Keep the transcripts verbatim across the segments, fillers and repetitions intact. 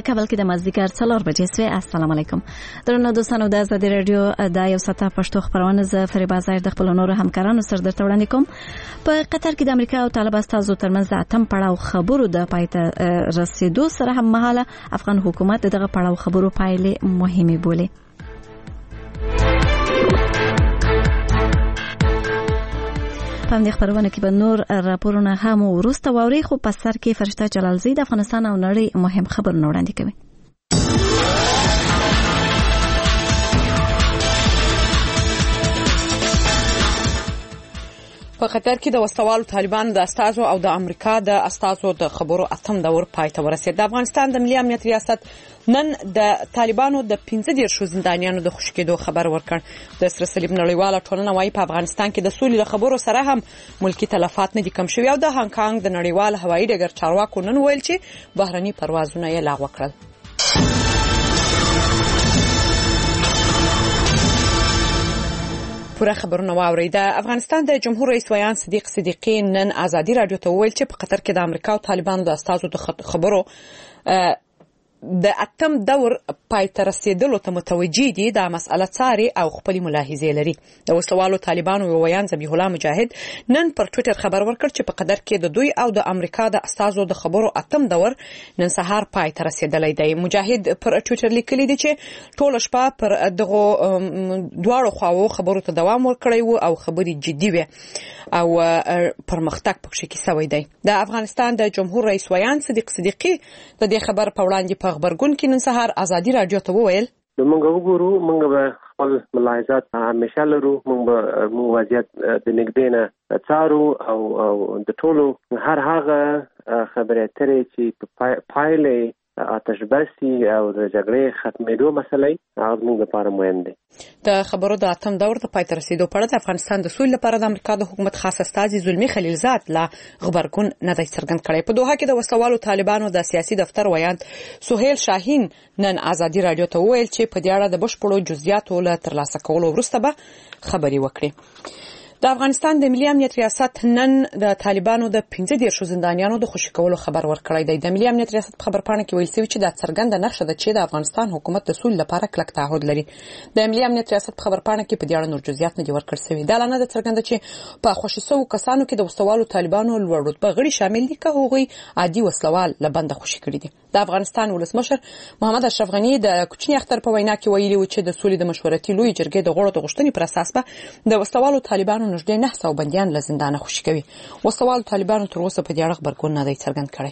کابل کې د مازدیګر څلور بجې سوې. السلام علیکم درنو دوستانو، د آزادي رادیو د یو ساعته پښتو خبرونه ز فریبا زایر د خپل نورو همکارانو سره درته وړاندې کوم. په قطر کې د امریکا او طالب استازو ترمنځ د اتم پړاو خبرو د پایته رسیدو سره هم مهاله افغان حکومت دغه پړاو خبرو پایلې مهمه بولي. په دې خبرونه کې به نور راپورونه هم ورسته ووري، خو په سر کې فرشته جلالزی د افغانستان او نړۍ مهم خبرونه وړاندې کوي. په قطر کې د وسوالو طالبانو د استازو او د امریکا د استازو د خبرو اتم دور پای ته ورسید. د افغانستان د ملي امنیت ریاست نن د طالبانو د پنځه دیرشو زندانیانو د خوشکېدو خبر ورکړ. د سره صلیب نړیواله ټولنه وايي په افغانستان کې د سولې د خبرو سره هم ملکی تلفات نه دي کم شوي، او د هانګ کانګ د نړیوال هوایي ډګر چارواکو نن ویل چې بهرني پروازونه یې لغوه کړل. پوره خبرونه واوري. د افغانستان د جمهور رئیس ویان صدیق صدیقی نن آزادي رادیو ته ویل چې په قطر کې د امریکا او طالبانو د استازو د خبرو د اتم دور پای ته رسیدلو ته متوجي دي، دا مسأله څاري او خپل ملاحظې لري. د وسوالو طالبانو ویان ذبیح الله مجاهد نن پر ټوئیټر خبر ورکړ چې په قطر کې د دوی او د امریکا د استازو د خبرو اتم دور نن سهار پای ته رسیدلی دی. مجاهد پر ټوئیټر لیکلی دی چې ټول شپه پر دغه دواړو خواو خبرو ته دوام ورکړی وو او خبرې جدي وي او پرمختګ پکې کیسوي دی. د افغانستان د جمهور رئیس ویان صدیق صدیقی د دې خبر په وړاندې په خبرګون کې نن سهار آزادي رادیو ته وویل موږ وګورو، موږ به خپل ملاحظات همیشه لرو، موږ به موږ وضعیت د نږدې نه څارو او د ټولو هر هغه خبرې اترې چې پایلې آتش بسي او د جګړې ختمېدو مسلې هغه موږ لپاره مهم دي. د خبرو د اتم دور د پای ته رسیدو په اړه د افغانستان د سولې لپاره د امریکا د حکومت خاص استازي زلمی خلیلزاد لا خبرګون نه دی څرګند کړی. په دوحه کې د وسوالو طالبانو د سیاسي دفتر ویان سهیل شاهین نن آزادي رادیو ته ویل چې په دې اړه د بشپړو جزئیاتو له ترلاسه کولو وروسته به خبري وکړي. د افغانستان د ملي امنیت ریاست نن د طالبانو د پنځه دیرشو زندانیانو د خوشي کولو خبر ورکړی دی. د ملي امنیت ریاست په خبرپاڼه کې ویل شوی چې دا څرګنده نښه ده چې د افغانستان حکومت د سولې لپاره کلک تعهد لري. د ملي امنیت ریاست په خبرپاڼه کې په دې اړه نور جزئیات نه دي ورکړل شوي. دا لنه ده څرګنده چې په خوشي سوو کسانو کې د وسوالو طالبانو لوړ رتبه غړي شامل دي که هغوی عادي وسلوال له بنده خوشي کړي دي. د افغانستان ولسمشر محمد اشرف غنی د کوچنی اختر په وینا کې ویلي و چې د سولې د مشورتي لوی جرګې د غړو د غوښتنې پر اساس به د وسوالو طالبانو نږدې نه سو بنديان له زندانه خوشي کوي. وسوالو طالبانو تر اوسه په دې اړه خبرګون نه دی څرګند کړی.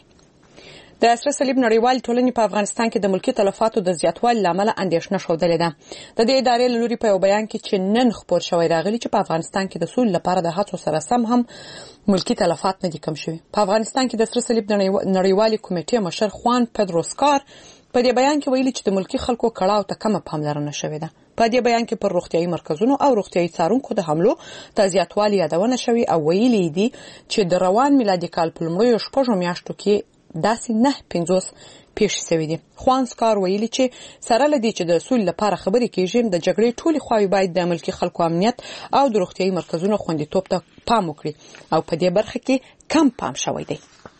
د سره صلیب نړیوال ټولنې په افغانستان کې د ملکی تلفاتو د زیاتوالي لامل اندېښنه ښودلې ده. د دې ادارې له لوري په یو بیان کې چې نن خبر شوی راغلی چې په افغانستان کې د سولې لپاره د هڅو سره سم هم ملکی تلفات نه دي کم شوي. په افغانستان کې د سره صلیب نړیوالي کمیټې مشر خوان پدروسکار په دې بیان کې ویلي چې د ملکی خلکو کړهو ته کمه پاملرنه شوې ده. په دې بیان کې پر روغتيایي مرکزونو او روغتيایي څارونکو د حملو ته زیاتوالی یادونه شوې او ویلي دي چې د روان میلادي کال په لومړیو شپږو میاشتو کې داسې نه پنځوس پیښې شوې دي. خوان سکار ویلي چې سره لدی چې د سولې لپاره خبرې کېږي، د جګړې ټولې خواوې باید د ملکی خلکو امنیت او د روغتيایي مرکزونو خوندیتوب ته پام وکړي او په دې برخه کې کم پام شوی دی.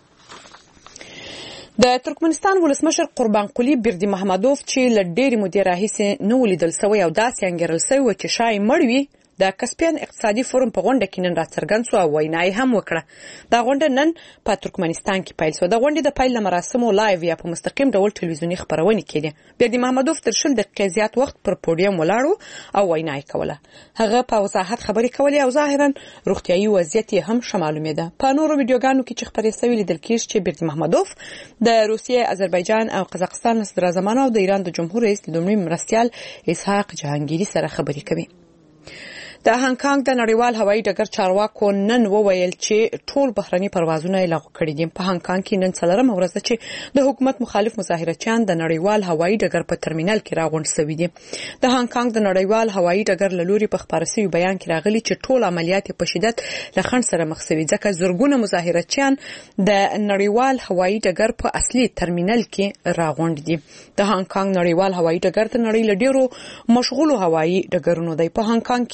د ترکمنستان ولسمشر قربان قلی بردی محمدوف چې ل ډېرې مودې راهیسې نو ولیدل شوی او داسې انګیرل شوی چې شای مړ وي، د کسپین اقتصادي فورم په غونډه کې نن راڅرګند شو او وینا یې هم وکړه. دا غونډه نن په ترکمنستان کې پیل شو. د غونډې د پیل مراسمو لایو یا په مستقیم ډول ټلویزیوني خبرونه کېدې. بردی محمدوف تر شل دقیقې زیات وخت پر پوډیم ولاړو او وینا یې کوله. هغه په وضاحت خبرې کولې او ظاهرا روغتيایي وضعیت یې هم شمالومېده. په نورو ویډیوګانو کې چې خبرې شوې لیدل کېږي چې بردی محمدوف د روسیې، آذربایجان او قزاقستان صدر اعظمانو او د ایران د جمهور رئیس لومړي مرستیال اسحاق جهانگیری سره خبرې کوي. د هانګ کانګ د نړیوال هوایي ډګر چارواکو نن وویل چې ټول بهرني پروازونه یې لغوه کړي دي. په هانګ کانګ کې نن څلورمه ورځ ده چې د حکومت مخالف مظاهرچیان د نړیوال هوایي ډګر په ترمینل کې راغونډ شوي دي. د هانګ کانګ د نړیوال هوایي ډګر له لوري په خبري شوی بیان کې راغلي چې ټول عملیات په شدت له خنډ سره مخ شوي ځکه زرګونه مظاهرچیان د نړیوال هوایي ډګر په اصلي ترمینل کې راغونډ دي. د هانګ کانګ نړیوال هوایي ډګر د نړۍ له ډیرو مشغولو هوایي ډګرونو دی. په هانګ کانګ کې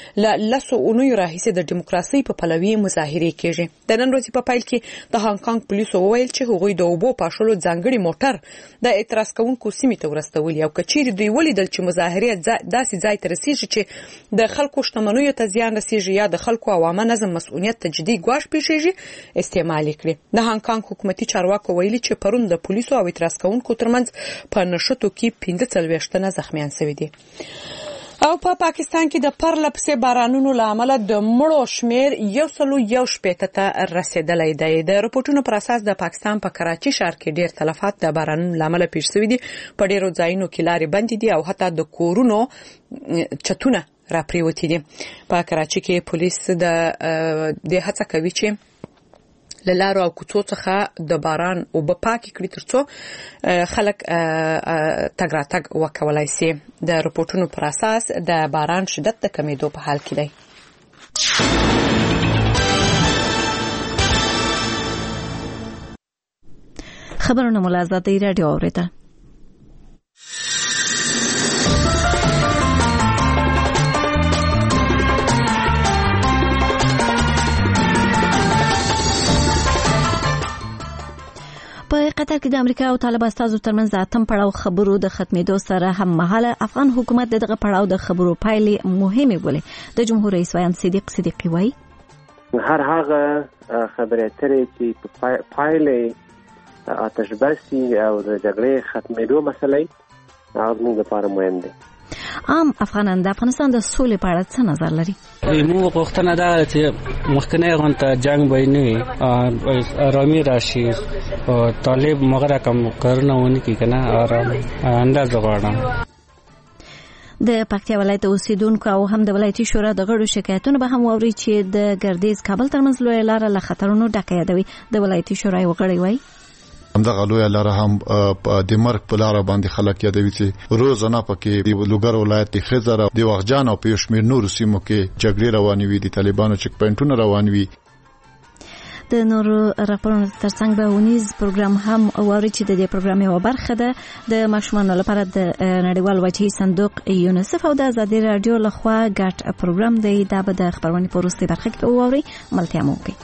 ل لسو اونیو راهیسه د دیموکراسي په پلوي مظاهره کیږي. د نن ورځې په پایل کې د هانګ کانګ پولیسو وویل چې هغوی د اوبو پاشلو ځانګړي موټر د اعتراض کوونکو سیمې ته ورستولي او کچېرې دوی ولیدل چې مظاهره داسې ځای ته رسیږي چې د خلکو شتمنیو ته زیان رسیږي یا د خلکو عوامه نظم مسؤلیت ته جدي ګواښ پیښیږي استعمال کړي. د هانګ کانګ حکومتي چارواکو ویلي چې پرون د پولیسو او اعتراض کوونکو ترمنځ په نښتو کې پنځه څلوېښت تنه زخمیان شوي دي. او په پا پاکستان کې د پرلپسې بارانونو لامل د مړو شمیر یو سلو یو شپېته ته رسیدلی دی. د رپورټونو پر اساس د پاکستان په کراچي ښار کې ډیر تلفات د بارانونو لامل پیښ شوي دي. په ډیرو ځایونو کې لارې بندې دي او حتی د کورونو چتونه را پریوتي دي. په کراچي کې پولیس د د هڅه کوي چې لارو او کوڅو څخه د باران او په پاکي کړي ترڅو خلک تګ راتګ وکولای شي. د رپورټونو پر اساس د باران شدت د کمیدو په حال کې دی. خبرونه ملازمت رادیو اوریدل. په قطر کې د امریکا او طالب استازو ترمنځ د اتم پړاو خبرو د ختمېدو سره هم مهاله افغان حکومت دغه پړاو د خبرو پایلې مهمه بولي. د جمهور رئیس ویان صدیق صدیقی وایي هر هغه خبرې اترې چې په پایلې آتش بسي او د جګړې ختمېدو مسلې هغه موږ لپاره مهم دي. عام افغانان د افغانستان د سولې په اړه څه نظر لري؟ موږ غوښتنه ده چې مخکنی غونډه جنگ به نه وي، آرامي راشي او طالب مغره کم کارونه ونه کوي کنه، آرام انداز غواړم. د پکتیا ولایت اوسیدونکو او هم د ولایتي شورا د غړو شکایتونه به هم ووري چې د ګردیز کابل ترمنځ لوی لار له خطرونو ډکه یادوي. د ولایتي شورا یو غړی وایي همدغه لوی لار هم د مرګ په لار باندې خلک یادوي چې روزانه پکې د لوګر ولایت د خزر او د وغجان او پېشمیر نور سیمو کې جګړې روانې وي، د طالبانو چک پوینټونه روان وي. د نورو راپورونو ترڅنګ به ونیز پروګرام هم ووري چې د دې پروګرام یو برخه ده د ماشومانو لپاره د نړیوال وجهي صندوق یونیسف او د ازادي رادیو لخوا ګډ پروګرام دی. دا به د خبرونه په وروستي برخه کې ووري. ملتیا مو کوي.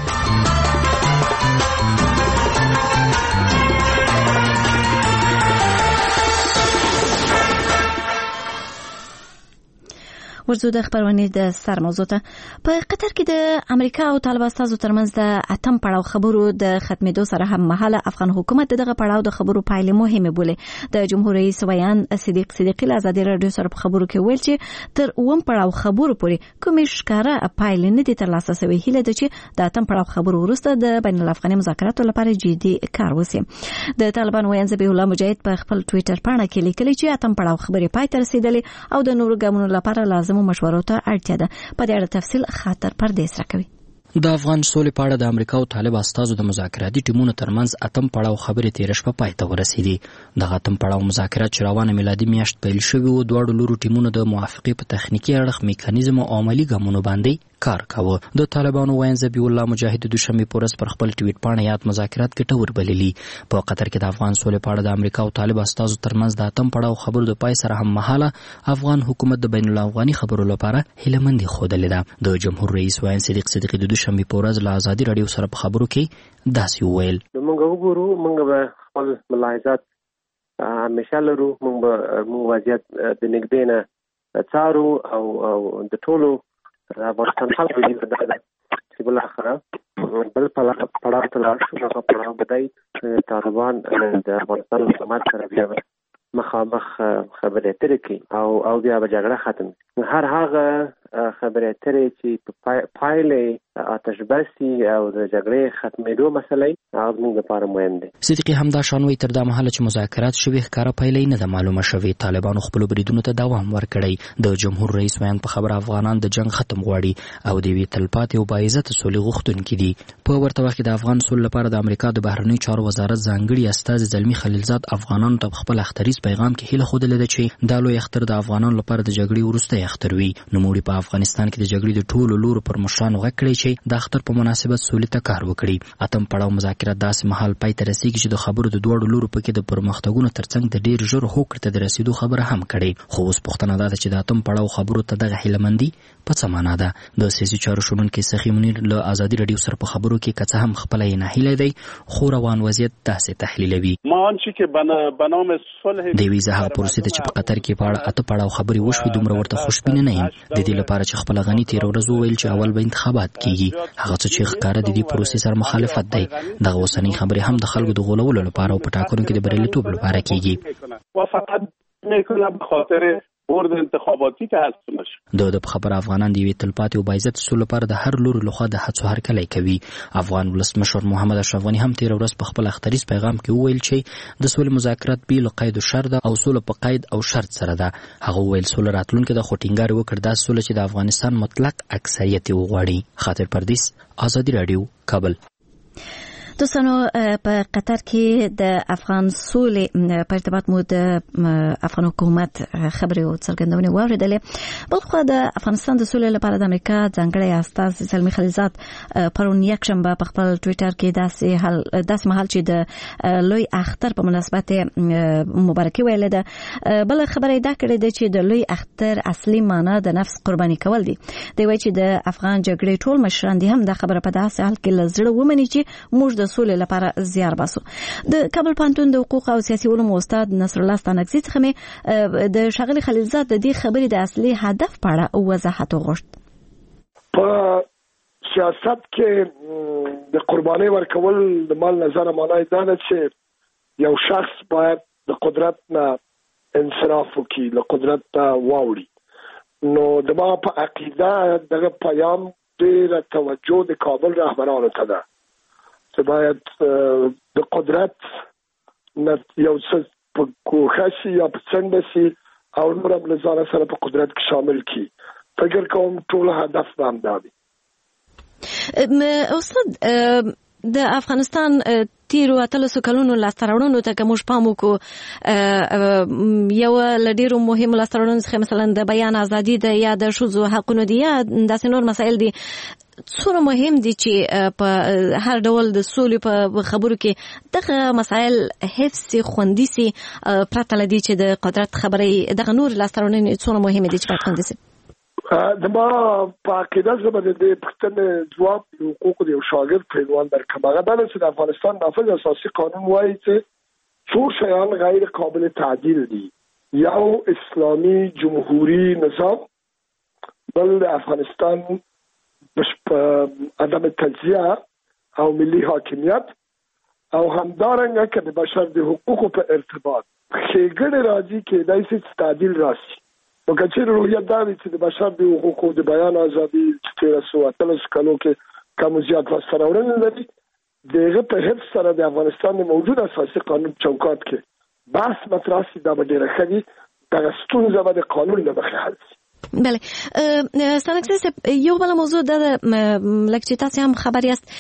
ورځو د خبرونه د سر موضوع ته. په قطر کې د امریکا او طالب استازو ترمنځ د اتم پړاو خبرو د ختمېدو سره هم مهاله افغان حکومت دغه پړاو د خبرو پایلې مهمه بولي. د جمهور رئیس ویان صدیق صدیقی له ازادي رادیو سره په خبرو کې ویل چې تر اوم پړاو خبرو پورې کومې ښکاره پایلې نه دي ترلاسه شوې. هیله ده چې د اتم پړاو خبرو وروسته د بین الافغاني مذاکراتو لپاره جدي کار وشي. د طالبان ویان ذبیح الله مجاهد په خپل ټوئیټر پاڼه کې لیکلي چې اتم پړاو خبرې پای ته رسیدلې او د نورو ګامونو لپاره لازم مشورو ته اړتیا ده. په دې اړه تفصیل خاطر پردیس راکوي. د افغان سولې په اړه د امریکا او طالب استازو د مذاکراتي ټیمونو ترمنځ اتم پړاو خبرې تیر شپه پای ته ورسېدې. د اتم پړاو مذاکرات چې روانه میلادي میاشت پیل شوی و، دواړو لورو ټیمونو د موافقې په تخنیکی اړخ میکانیزم او عملی ګامونو باندې کار کاوه. د طالبانو ویان ذبیح الله مجاهد د دوشنبه پورس پر خپل ټویټ باندې یاد مذاکرات ګټور بللي. په قطر کې د افغان سولې په اړه د امریکا او طالب استازو ترمنځ د اتم پړاو خبرو د پای سره هم مهاله افغان حکومت د بین الافغاني خبرو لپاره هیلمندي خوده ده. د جمهور رئیس ویان صدیق صدیقی د دوشنبه پورس له ازادي رادیو سره په خبرو کې داسې وویل: موږ وګورو، موږ به خپل ملاحظات همیشه لرو، موږ به موږ وضعیت د نږدې نه څارو او او د ټولو افغانستان خلکو دې دا چې بل اخره بل پړاو ته لاړ شو. هغه پړاو بدای طالبان د افغانستان حکومت سره بیا مخامخ خبرې اترې کوي او او بیا به جګړه ختم. هر هغه خبرې اترې چې په پایلې آتش بسي او د جګړې ختمېدو مسلې هغه موږ لپاره مهم دي. صدیقی همدا شان وایي تر دا مهاله چې مذاکرات شوي ښکاره پایلې نه ده معلومه شوې. طالبانو خپلو بریدونو ته دوام ورکړی. د جمهور رئیس ویان په خبره افغانان د جنگ ختم غواړي او د یوې تلپاتې او باعزته سولې غوښتونکي دي. په ورته وخت کې د افغان سولې لپاره د امریکا د بهرنیو چارو وزارت ځانګړي استازي زلمي خلیلزاد افغانانو ته خپل اختریز پیغام کې هیله ښودلې ده چې دا لوی اختر د افغانانو لپاره د جګړې وروستی اختر وي. نوموړي په افغانستان کې د جګړې د ټولو لورو پر مشرانو غږ کړی چې د اختر په مناسبت سولې ته کار وکړي. اتم پړاو مذاکرات داسې مهال پای ته رسیږي چې د خبرو د دوړو لورو پکې د پرمختګونو ترڅنګ د ډیر ژر هوکړې ته د رسیدو خبره هم کړي. خو اوس پوښتنه ده چې د اتم پړاو خبرو ته دغه هیلمندي په څه معنا ده؟ د سیاسي چارو شنونکي سخي منیر له ازادي رادیو سره په خبرو کې که څه هم خپله یې ناهیلی دی خو روان وضعیت داسې تحلیلوي. د یوې زه هغه پروسې ته چې په قطر کې په اړه اته پړاو خبرې وشوې دومره ورته خوشبینه نه یم د دې لپاره چې خپله غني تېره ورځ وویل چې اول به انتخابات کیږي. هغه څه چې ښکاره د دې پروسې سره مخالفت دی. دغه اوسنۍ خبرې هم د خلکو د غولولو لپاره او په ټاکنو کې د بریالیتوب لپاره کیږي. برد انتخاباتی که هست نشه. د د خبر افغانان دی وی تلپاتې او باعزت سول لپاره د هر لور لخوا د هڅو هرکلی کوي. افغان ولسمشر محمد اشرف غنی هم تیر ورځ په خپل اختریز پیغام کې وویل چې د سول مذاکرات بیل قید او شرط او سول په قید او شرط سره ده. هغه ویل سول راتلونکي د خوټینګار وکړ د سول چې د افغانستان مطلق اکثریت وغواړي. خاطر پردیس، آزادی رادیو، کابل. دوستانو په قطر کې د افغان سولې په ارتباط مو د افغان حکومت خبرې او څرګندونې واوریدلې. بلخو د افغانستان د سولې لپاره د امریکا ځانګړی استازی زلمی خلیلزاد پرون یکشنبه په خپل ټویټر کې داسې حل داسې مهال چې د لوی اختر په مناسبت مبارکي ویلې ده. بل خبره دا کړې ده چې د لوی اختر اصلي معنا د نفس قرباني کول دي. دی وایي چې د افغان جګړې ټول مشران دي هم دا خبره په داسې حال کې لزړه ومني چې موږ د سولې لپاره زیار باسو. د کابل پوهنتون د حقوق او سیاسي علومو استاد نصر الله ستانکزي څخه مې د ښاغلي خلیلزاد د دې خبرې د اصلي هدف په اړه وضاحت وغوښت. په سیاست کې د قرباني ورکول د مال نظر معنی دا نه چې یو شخص باید د قدرت نه انصراف وکړي، له قدرت ته واوړي. نو د ما په عقیده دغه پیام ډېره توجه د کابل رهبرانو ته ده چې باید د قدرت نه یو څه په کوښښ یا په څنډه سي او نور هم له ځانه سره په قدرت کې شامل کړي. فکر کوم ټول هدف به همدا وي. استاد، د افغانستان تیرو اتلسو کلونو لاسته راوړنو ته که موږ پام وکړو، یو له ډېرو مهمو لاسته راوړنو څخه مثلا د بیان ازادي ده یا د ښځو حقونو دي یا داسې نور مسایل دي. څومره مهم دي چې په هر ډول د سولې په خبرو کې دغه مسایل حفظ خوندي سي پرته له دې چې د قدرت خبرې دغه نور لاسته راوړنې څومره مهمې دي چې باید خوندي سي. د ما په عقیده زه به د دې پوښتنې ځواب د حقوقو د یو شاګرد په عنوان درکړم. هغه دا چې د افغانستان نافذ اساسي قانون وایي چې څو شیان غیر قابل تعدیل دي. یو اسلامي جمهوری نظام، بل د افغانستان عدم تجزیه او ملي حاکمیت، او همدارنګه که د بشر د حقوقو په ارتباط ښېګڼې راځي کېدای شي چې تعدیل راشي. نو که چېرې روحیت دا وي چې د بشر د حقوقو د بیان ازادي چې تېره سوه اتلسو کلو کې کم زیات لاسته راوړنې لري، د هغه په حفظ سره د افغانستان د موجود اساسي قانون چوکاټ کې بحث مطرح شي، دا به ډېره ښه وي. دغه ستونزه به د قانون له مخې حل شي. بله ستانکزي صاحب، یو بله موضوع دا ده لکه چې تاسې هم خبر یاست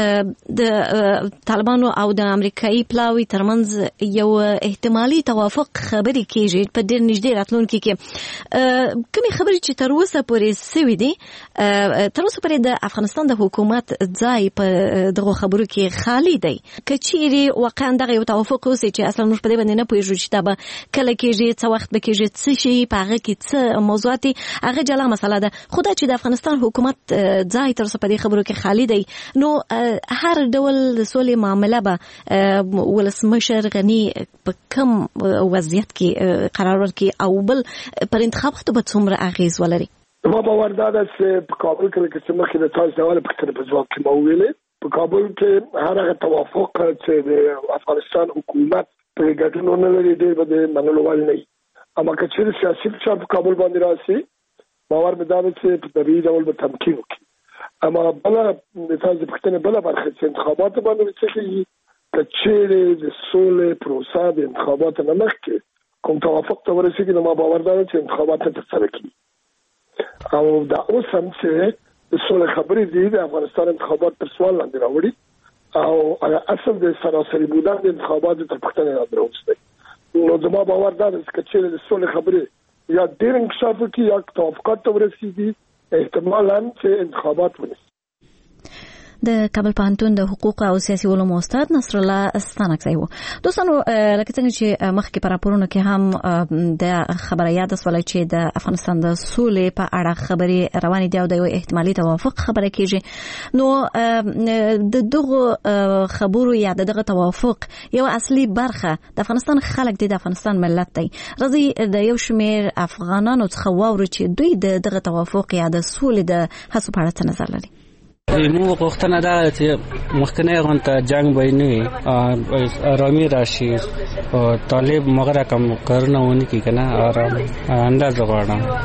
د طالبانو او د امریکایي پلاوي ترمنځ یو احتمالي توافق خبرې کېږي په ډېر نږدې راتلونکي کې. کومې خبرې چې تر اوسه پورې سوي دي، تر اوسه پورې د افغانستان د حکومت ځای په دغو خبرو کې خالي دی. که چیرې واقعا دغه یو توافق اوسي چې اصلا موږ په دې باندې نه پوهېږو چې دا به کله کېږي، څه وخت به کېږي، څه شي په هغه کې څه موضوعات هغه جلا مسله ده. خو دا چې د افغانستان حکومت ځای تر اوسه په دې خبرو کې خالي دی، نو هر ډول د سولې معامله به ولسمشر غني په کوم وضعیت کې قرار ورکړي او بل پر انتخاباتو به څومره اغیز ولري؟ ما باور دا ده چې په کابل کې لکه چې مخکې د تاسو ډول پوښتنې په ځواب کې ما وویلې، په کابل کې هر هغه توافق چې د افغانستان حکومت په ګټونو نه لري ډېر به د منلو وړ نه وي. اما که چېرې سیاسي فشار په کابل باندې راشي، باور مې دا دی چې په طبیعي ډول به تمکین وکړي. اما بله د تاسو پوښتنې بله برخه چې انتخاباتو باندې څه کېږي، که چېرې د سولې پروسه د انتخاباتو نه مخکې کوم توافق ته ورسېږي، نو ما باور دا دی چې انتخابات نه ترسره کړي. او دا اوس هم چې د سولې خبرې دي د افغانستان انتخابات تر سوال لاندې راوړي، او اصل د سراسري بودن د انتخاباتو تر پوښتنې لاندې راوستي. نو زما باور دا دی چې چېرې د سولې خبرې یا ډېر انکشاف وکړي یا توافقات ته ورسېږي، احتمالاً چې انتخابات ونیسي. د کابل پوهنتون د حقوق او سیاسي علومو استاد نصر الله ستانکزی وو. دوستانو لکه څنګه چې مخکې په راپورونو کې هم د خبره یاد شوه چې د افغانستان د سولې په اړه خبرې روانې دي او د یو احتمالي توافق خبره کیږي، نو د دغه خبرو یا دغه توافق یو اصلي برخه د افغانستان خلک دي، د افغانستان ملت دی. راځي د یو شمېر افغانانو څخه واورو چې دوی د دغه توافق یا د سولې د هڅو په اړه څه نظر لري. موږ غوښتنه ده چې مخکنی غونته جنگ به نه وي، آرامي راشي او طالب مغره کم کارونه ونه کړي که نه، آرام اندازه غواړم.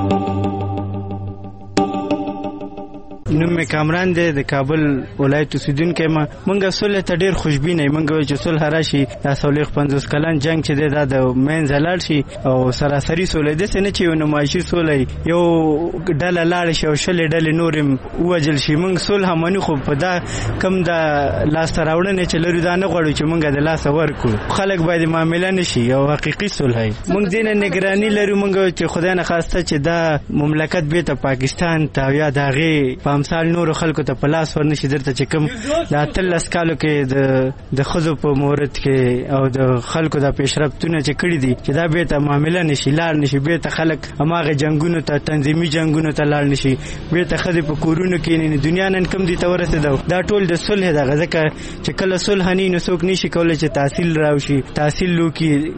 نوم می کامران دی، د کابل ولایت اوسیدونکی ما. مونږ سولې ته ډېر خوشبینه یو. مونږ چې صلح راشي دا څلوېښت پنځوس کلن جنګ چې دی دا د منځه لاړ شي او سراسري سوله داسې نه چې یو نمایشي سوله یو ډله لاړه شي او شلې ډلې نور هم ووژل شي. مونږ صلح منو، خو په دا کم د لاسته راوړنې چې لرو دا نه غواړو چې مونږ د لاسه ورکړو. خلک باید معامله نه شي او حقیقي صلح وي. مونږ دې نه نګراني لرو مونږ چې خدای نه خواسته چې دا مملکت بیرته پاکستان ته یا د هغې امثال نور خلکو ته په لاس ورنشي. درته چې کوم د اتلس کالو کې د د ښځو په مورد کې او د خلکو د پیشرفتونه چې کړي دي چې دا بیرته معامله نشي لاړ نشي، بیرته خلک هماغه جنګونو ته تنظیمي جنګونو ته لاړ نشي، بیرته ښځې په کورونو کې نه. دنیا نن کوم دي ته ورسېده دا ټول د صلح دغه، ځکه چې کله صلح نه نو څوک نشي کولی چې تحصیل راوشي تحصیل وکړي.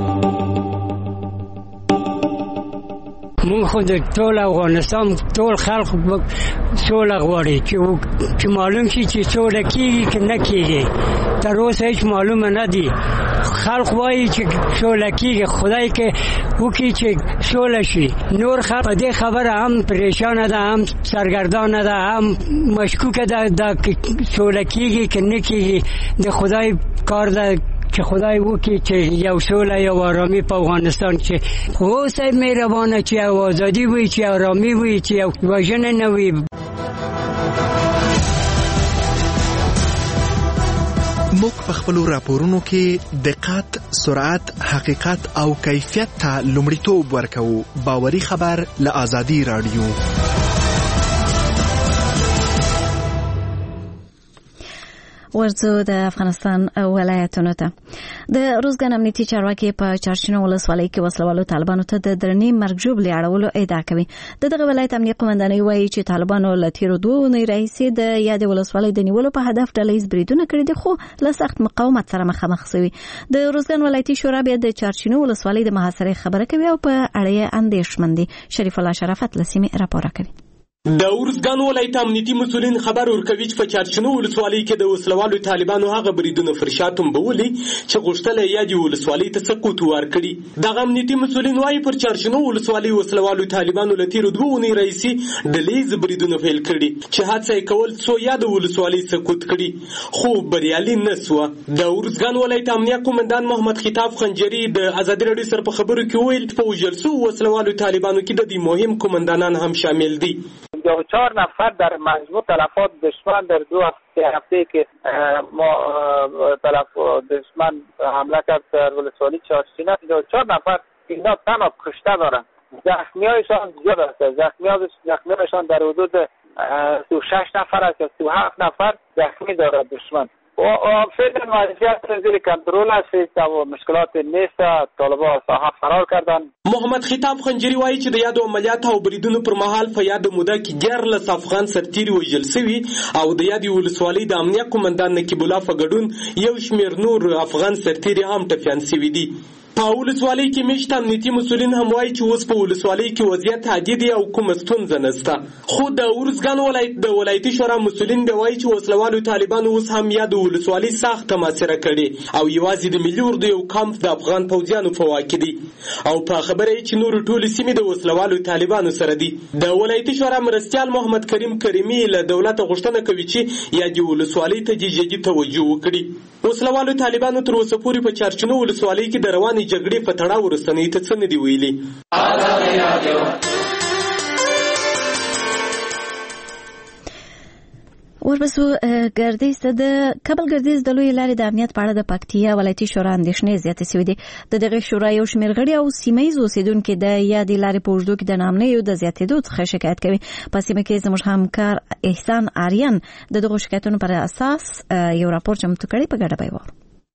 مونږ خو د ټول افغانستان ټول خلق سوله غواړي چې معلوم شي چې سوله کیږي که نه کیږي. تر اوسه هیڅ معلومه نه دي. خلق وایي چې سوله کیږي، خدای که وکړي چې سوله شي. نور خلق په دې خبره هم پریشانه ده، هم سرګردانه ده، هم مشکوکه ده دا سوله کیږي که نه کیږي. د خدای کار ده چې خدای وکړي چې یو سوله یو آرامي په افغانستان کې اوسه مهربانه، چې یو ازادي وي، چې آرامي وي، چې یو وژنه نه وي. موږ په خپلو راپورونو کې دقت، سرعت، حقیقت او کیفیت ته لومړیتوب ورکوو. باوري خبر له آزادي رادیو. ورځو د افغانستان ولایتونو ته د روزګان امنیتي چارواکي په چارشینو ولسوالۍ کې وسلوالو طالبانو ته د درنې مرګ ژوبلې اړولو ادعا کوي. د دغه ولایت امنیتي قومندانۍ وایي چې طالبانو له تیرو دوه اونۍ راهیسې د یادې ولسوالۍ د نیولو په هدف ډلهییز بریدونه کړي دي، خو له سخت مقاومت سره مخامخ شوي. د روزګان ولایتي شورا بیا د چارشینو ولسوالۍ د محاصرې خبره کوي او په اړه یې اندېښمن دي. شریف الله شرافت له سیمې راپور کوي. د اورزګان ولایت امنیتي مسولین خبر ورکوي چې په چارشینو ولسوالۍ کې د وسلوالو طالبانو هغه بریدونه فرشاتم بولي چې غوښتل یې د ولسوالۍ ته سقوط ورکړي. د امنیتي مسولین وايي پر چارشینو ولسوالۍ وسلوالو طالبانو له تیر دوه اونۍ راځي ډلهییز بریدونه پیل کړي چې هڅه یې کول څو یا د ولسوالۍ سقوط کړي، خو بریالي نه سوه. د اورزګان ولایت امنیتي قومندان محمد خطاب خنجری د ازادي رادیو سره په خبرو کې ویل په وژل شوو وسلوالو طالبانو کې د دې مهم قومندانان هم شامل دي. پنجاه و چهار نفر در مجموع تلفات دشمن در دو هفته هفته که ما تلفات دشمن حمله کرد در ولسوالی چارشینه، پنجاه و چهار نفر اینا تنها کشته دارن. زخمیایشان زیاد است. زخمیایشان در حدود سی و شش نفر است یا سی و هفت نفر زخمی دارد دشمن. و فعلا وضعیت زیر کنترل است و مشکلات نیست. طالبان ساحه فرار کردن. محمد خطاب خنجری وایي چې د یادو عملیات او بریدونو پر مهال په یاد موده کې ګرلس افغان سرتیري وژل شوي او د یادې ولسوالۍ د امنیت قومندان نقیب الله په ګډون یو شمېر نور افغان سرتیري هم ټپیان شوي دي. په ولسوالۍ کې مشت امنیتي مسولین هم وایي چې اوس په ولسوالۍ کې وضعیت عادي دی او کومه ستونزه نشته، خو د اورزګان ولایت د ولایتي شورا مسولین به وایي چې وسلوالو طالبانو اوس هم یا د ولسوالۍ سخته محاصره کړې او یوازې د ملي اردو یو کمپ د افغان پوځیانو په واک کې دي او په خبره یې چې نور ټول سیمې د وسلوالو طالبانو سره دي. د ولایتي شورا مرستیال محمد کریم کریمی له دولت غوښتنه کوي چې یا د ولسوالۍ ته جدي توجه وکړي. وسلوالو طالبانو تر اوسه پورې په چارچنو ولسوالۍ کې د روانې جګړې په تړاو رسنۍ ته څه نه دي ویلي. ورپسې ګردیز د کابل ګردیز د لوی لارې د امنیت په اړه د پکتیا ولایتي شورا اندېښنې زیاتې شوې دي. د دغه شورا یو شمېر غړي او سیمه ییز اوسیدونکو د یادې لارې په اوږدو کې د ناامنیو د زیاتېدو څخه شکایت کوي. په سیمه کې زموږ همکار احسان آریان د دغو شکایتونو پر اساس یو راپور چمتو کړی، په ګډه به یې واورو.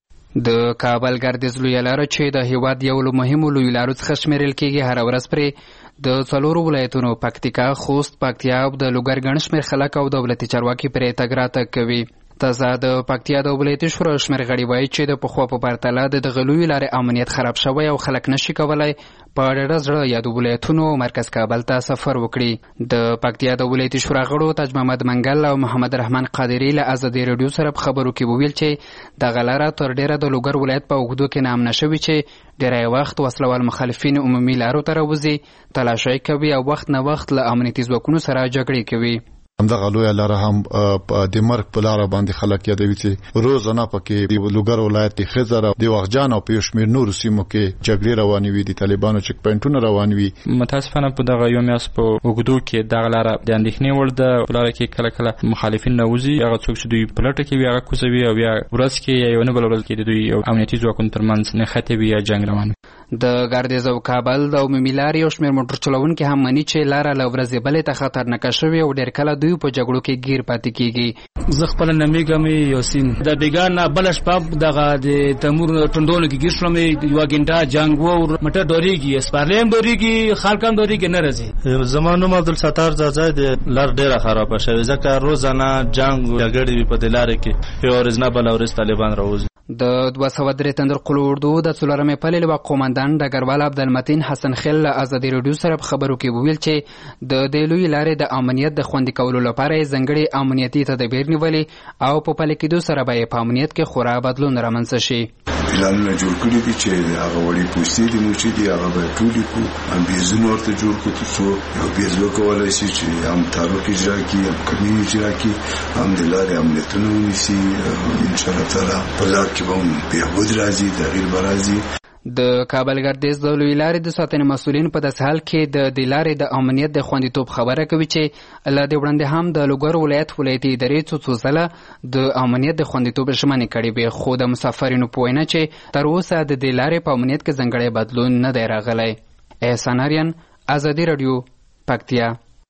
د کابل ګردیز لوی لاره چې د هیواد یو له مهمو لوی لارو څخه شمیرل کېږي، هر ورځ پرې د څلورو ولایتونو پکتیکا، خوست، پکتیا او د لوګر ګڼ شمېر خلک او دولتي چارواکي پرې تګ راتګ کوي. تازه د پکتیا د ولایتي شورا شمېر غړي وایي چې د پخوا په پرتله د دغه لویې لارې امنیت خراب شوی او خلک نشي کولی په ډېره زړه یادو ولایتونو مرکز کابل ته سفر وکړي. د پکتیا د ولایتي شورا غړو تاج محمد منګل او محمد رحمان قادری له ازادي راډیو سره په خبرو کې وویل چې دغه لاره تر ډېره د لوګر ولایت په اوږدو کې ناامنه شوې چې ډېری وخت وسلوال مخالفین عمومي لارو ته راوځي، تلاشۍ کوي او وخت نه وخت له امنیتي ځواکونو سره جګړې کوي. همدغه لویه لاره هم د مرګ په لاره باندې خلک یادوي چې روزانه پکې د لوګر ولایت د خزر د واغجان او په شمیر نور سیمو کې جګړې روانې وي، د طالبانو چک پوینټونه روان وي. متاسفانه په دغه یو میاس په وګړو کې دغه لاره د اندېښنې وړ ده. په لاره کې کله کله مخالفین راوځي، هغه څوک چې دوی پلټه کوي هغه کوزوي او یا ورځ کې یا یو نه بل ورځ کې د دوی امنیتي ځواکونو ترمنځ نښتې وي یا جنګ روان وي. د ګردیز او کابل د عمومي لارې یو شمېر موټر چلوونکي هم مني چې لاره له ورځې بلې ته خطرناکه شوې او ډېر کله دوی په جګړو کې گیر پاتې کیږي. زه خپل نمیګم یاسین د بیګان بل شپه دغه د تمور ټندونو کې گیر شلمې یو غنټه جنگ وو، مټه ډوریږي، اسپارلیم ډوریږي، خلکم ډوریږي، نه راځي. زمانو عبدالستار زازا د لار ډیره خراب شوه ځکه روزانه جنگ جګړې په دلاره کې یو ورځ نه بل ورځ طالبان راوځي. د دوه سوه درې تندر قلو اردو د څلورمې پلې لوا قومندان ډګروال عبدالمتین حسن خیل له ازادي راډیو سره په خبرو کې وویل چې د دې لویې لارې د امنیت د خوندي کولو لپاره یې ځانګړي امنیتي تدابیر نیولي او په پلي کېدو سره به یې په امنیت کې خورا بدلون رامنځته شي. پلانونه جوړ کړي دي چې هغه وړي پوستې دي مو چې دي هغه به ټولې کو امبیزونه ورته جوړ کړو تر څو یو بیز وکولای شي چې هم تاروک اجرا کړي، هم کمین اجرا کړي، هم د لارې امنیتونه ونیسي. ان شاء الله تعالی په لار کې به هم بهبود راځي، تغییر به راځي. د کابل ګردیز د لویې لارې د ساتنې مسؤلین په داسې حال کې د دې لارې د امنیت د خوندیتوب خبره کوي چې له دې وړاندې هم د لوګر ولایت ولایتي ادارې څو څو ځله د امنیت د خوندیتوب ژمنې کړې وې، خو د مسافرینو په وینا چې تر اوسه د دې لارې په امنیت کې ځانګړی بدلون نه دی راغلی. احسان آریان، ازادي راډیو، پکتیا.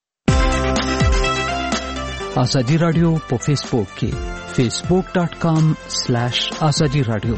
ازادي راډیو په فیسبوک کې فیسبوک ډاټ کام سلیش ازادي راډیو.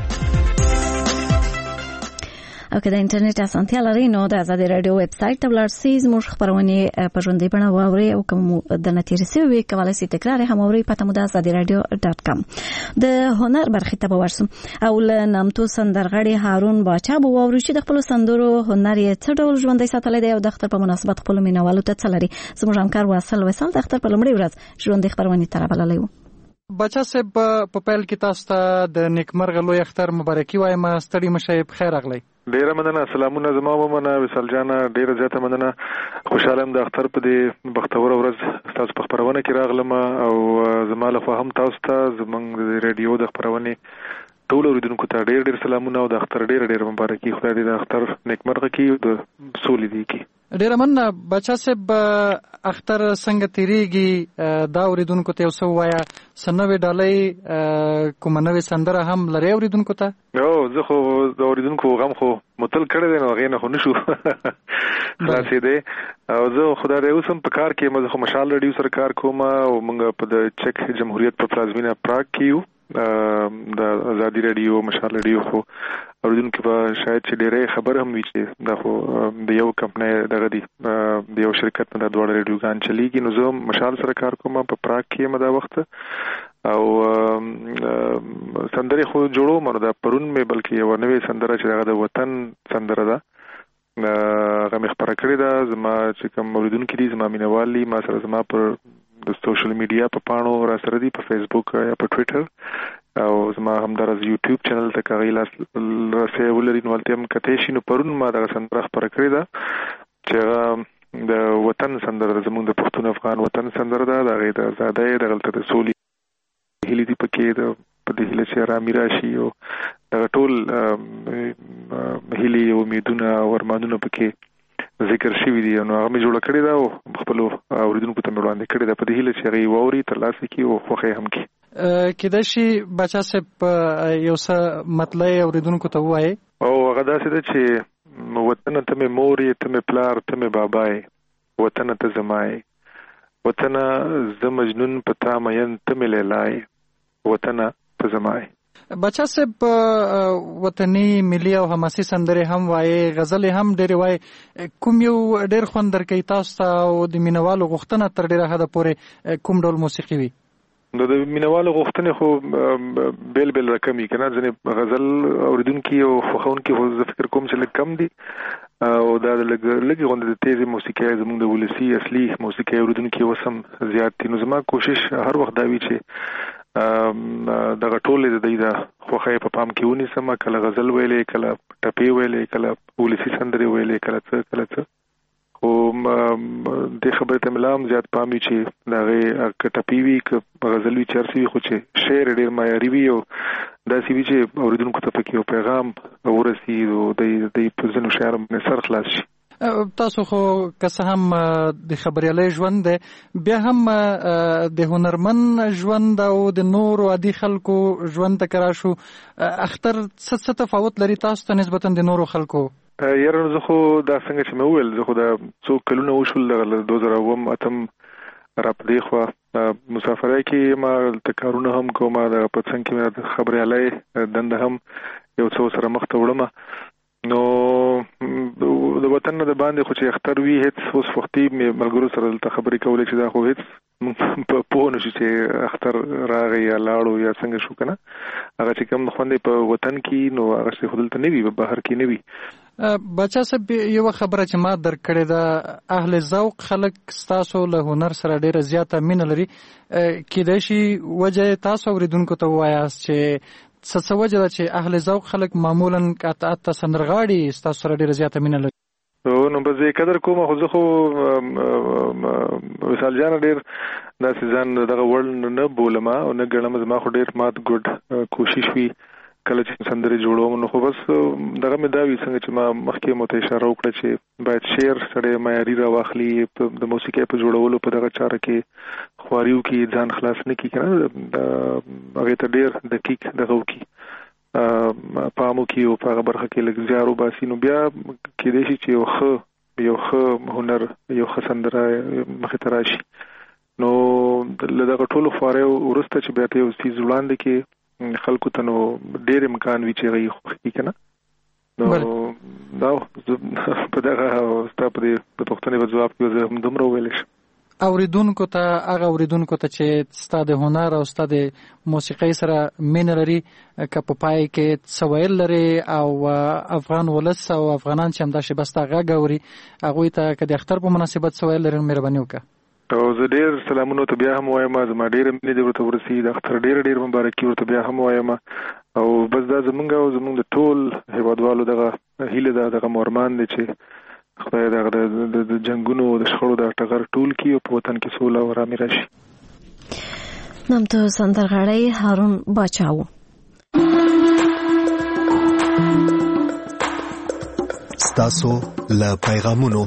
او که د انټرنیټ اسانتیا لرئ نو د ازادي راډیو ویب سایټ ته ولاړ شئ، زموږ خپرونې په ژوندۍ بڼه واورئ او که مو درنه تېرې شوې وي کولی شئ تکرار یې هم واورئ. پته مو د ازادي راډیو ډاټ کام. د هنر برخې ته به ورسو او له نامتو سندرغاړي هارون باچا به واورو چې د خپلو سندرو هنر یې څه ډول ژوندی ساتلی دی او د اختر په مناسبت خپلو مینوالو ته څه لري. زموږ همکار واصل وصال د اختر په لومړۍ ورځ ژوندۍ خپرونې ته رابللی و. بچا صاحب په پیل کې تاسو ته د نیکمرغه لوی اختر مبارکي وایم. ستړي مشه په خیر راغلی. ډیره مننه. سلامونه زما ومنه وصال جانه، ډیره زیاته مننه. خوشاله یم د اختر په دې بختوره ورځ تاسو په خبرونه کې راغلم او زما له خوا هم تاسو ته زمونږ د ریډیو د خبرونه ټول اوریدونکو ته ډیر ډیر سلامونه او د اختر ډیر ډیر مبارکي. خدای دې د اختر نیکمرغه کړي او د سولې دې کړي. ډیره مننه. بچا صاحب اختر څنګه تیریږي دا اوریدونکو ته اوسه وایا؟ سنوي ډالۍ کومه نوې سندره هم لري اوریدونکو ته؟ او زه خو د اوریدونکو غم خو متل کړی دی نو هغې نه خو نشو خلاصې دی. او زه خدای دې اوس هم په کار کې زه خو مشال راډیو سره کار کوم او موږ په د چک جمهوریت په پلازمینه پراګ کې یو د ازادي راډیو مشال راډیو. خو اوریدونکو به شاید چې ډېرې خبر هم وي چې دا خو د یو کمپنۍ دغه دی د یو شرکت نه د دواړه راډیوګان چلیږي. نو زه مشال سره کار کوم په پراګ کې یم دا وخت او سندرې خو جوړوم نو دا پرون مې بلکې یو نوې سندره چې هغه د وطن سندره ده هغه مې خپره کړې ده. زما چې کوم اوریدونکي دي زما مینوال دي ما سره زما پر د سوشل میډیا په پاڼو را سره دي، په فیسبوک یا په ټویټر او زما همدارس یوټیوب چینل ته کاغی لاس رسې ولري نو هلته هم کتی شي. نو پرون ما دغه سندره خپره کړې ده چې هغه د وطن سندره ده، زموږ د پښتون افغان وطن سندره ده. د هغې د ازادۍ دغلته د سولې هیلې دي پکې، د په دې هیله چې ارامي راشي او دغه ټول هیلې او امیدونه او ارمانونه پکې ذکر شوی دی نو هغه مې جوړ کړی دا او خپل اوریدونکو ته وړاندې کړی دا په دې هیله چې هغه ووري تر لاسه کې او خوخه هم کې کله شي بچا صاحب یو څه مطلب اوریدونکو ته وایي او هغه داسې ده چې وطن ته مې مور یې ته مې پلار ته مې بابای وطن ته زمای وطن ز مجنون پتا مین ته مې لیلای وطن ته زمای بچا صاحب وطني ملي او حماسي سندرې هم وایي غزل هم ډېر وایي کوم یو ډېر خوند درکې تاسو ته او د مینوالو غوښتنه تر ډېره حده پورې کوم ډول موسیقي وي نو د مینوالو غوښتنې خو بیل بیل رقمي کنه ځنې غزل اوریدونکي او خوښونکي خو زه فکر کوم چې لږ کم دي او دا لږ لږ غونډه د تیزه موسیقي زموږ د ولسی اصلي موسیقي اوریدونکي وسم زیات دي نو زما کوشش هر وخت دا وی چې دغه ټولې د دې د خوخه په پام کې ونی سم کله غزل ویلې کله ټپي ویلې کله ولسی سندري ویلې کله څه کله څه خو د خبرې ته ملام زیات پامي چې دغه ټپي وی ک غزل وی چرسي خو چې شعر ډیر معیاري وي او دا سی وی چې اوریدونکو ته پکې پیغام ورسي او د دې په ځینو شعر باندې سر خلاص شي تاسو خو که هم د خبريالي ژوند بیا هم د هنرمن ژوند او د نور عادي خلکو ژوند ته کرا شو اختر څه تفاوت لري تاسو ته نسبتا د نورو خلکو یاره زه خو دا څنګه چې مې ویل زه خو دا څو کلونه وشول د دوه زره اووه اتم را پدې خو مسافرۍ کې ما تکارونه هم کوم د پڅنګ کې د خبريالي دند هم یو څو سره مخ ته وړم نو د وطن د باندې خو چې اختر وی هیڅ اوس وختي ملګرو سره د خبرې کولې چې دا خو هیڅ په پوه نشي چې اختر راغی یا لاړو یا څنګه شو کنه هغه چې کوم خوندې په وطن کې نو هغه څه خپل ته نه وي په بهر کې نه وي بچا صاحب یو خبره چې ما درکړې ده اهل ذوق خلک ستاسو له هنر سره ډیره زیاته مینه لري کېدای شي وجه تاسو اوریدونکو ته وایاست چې څه څه وجه ده چې اهل ذوق خلک معمولا قطعات ته سندرغاړي ستاسو سره ډیره زیاته مینه لري نو به زه قدر کوم خو زه خو وصال جان ډیر داسې ځان دغه وړل نه بولم او نه ګڼم زما خو ډیر مات ګډ کوشش وی کله چې سندري جوړوم نو خو بس دغه مې دا وی څنګه چې ما مخکې مو ته اشاره وکړه چې باید شعر سره معیاري را واخلي د موسیقي په جوړولو په دغه چاره کې خواریو کې ځان خلاص نه کی کنه هغه ته ډیر دقیق دغه وکي پامو کې او په برخه کې لږ زیارو باسي نو بیا کې دې شي چې یو خ یو خ هنر یو خ سندره مخ ته راشي نو دغه ټولو خواریو ورسته چې بیا ته یو سیز وړاندې کې خلکو ته نو ډېر امکان وی چې غي خوښي کنه نو دا په دغه ستاسو په پښتني په جواب کې زه هم دومره ویل شم اوریدونکو ته هغه اوریدونکو ته چې ستاسو هنر او ستاسو موسیقي سره مین لري که په پای کې سوال لري او افغان ولس او افغانان چې هم دا شی بس تا غاوري هغه ته که د اختر په مناسبت سوال لري مهرباني وکړه او زه ډیر سلامونه ته بیا هم وایم زما ډیر مینه دې ورته ورسي د اختر ډیر ډیر مبارکي ورته بیا هم وایم او بس دا زمونږ او زمونږ د ټول هیوادوالو دغه هیله ده دغه مورمان دي چې خدای دغه د جنگونو د شخړو د ټغر ټول کی او په وطن کې سوله او آرامي راشي نمته سندرغاړی هارون باچاو ستاسو له پیغامونو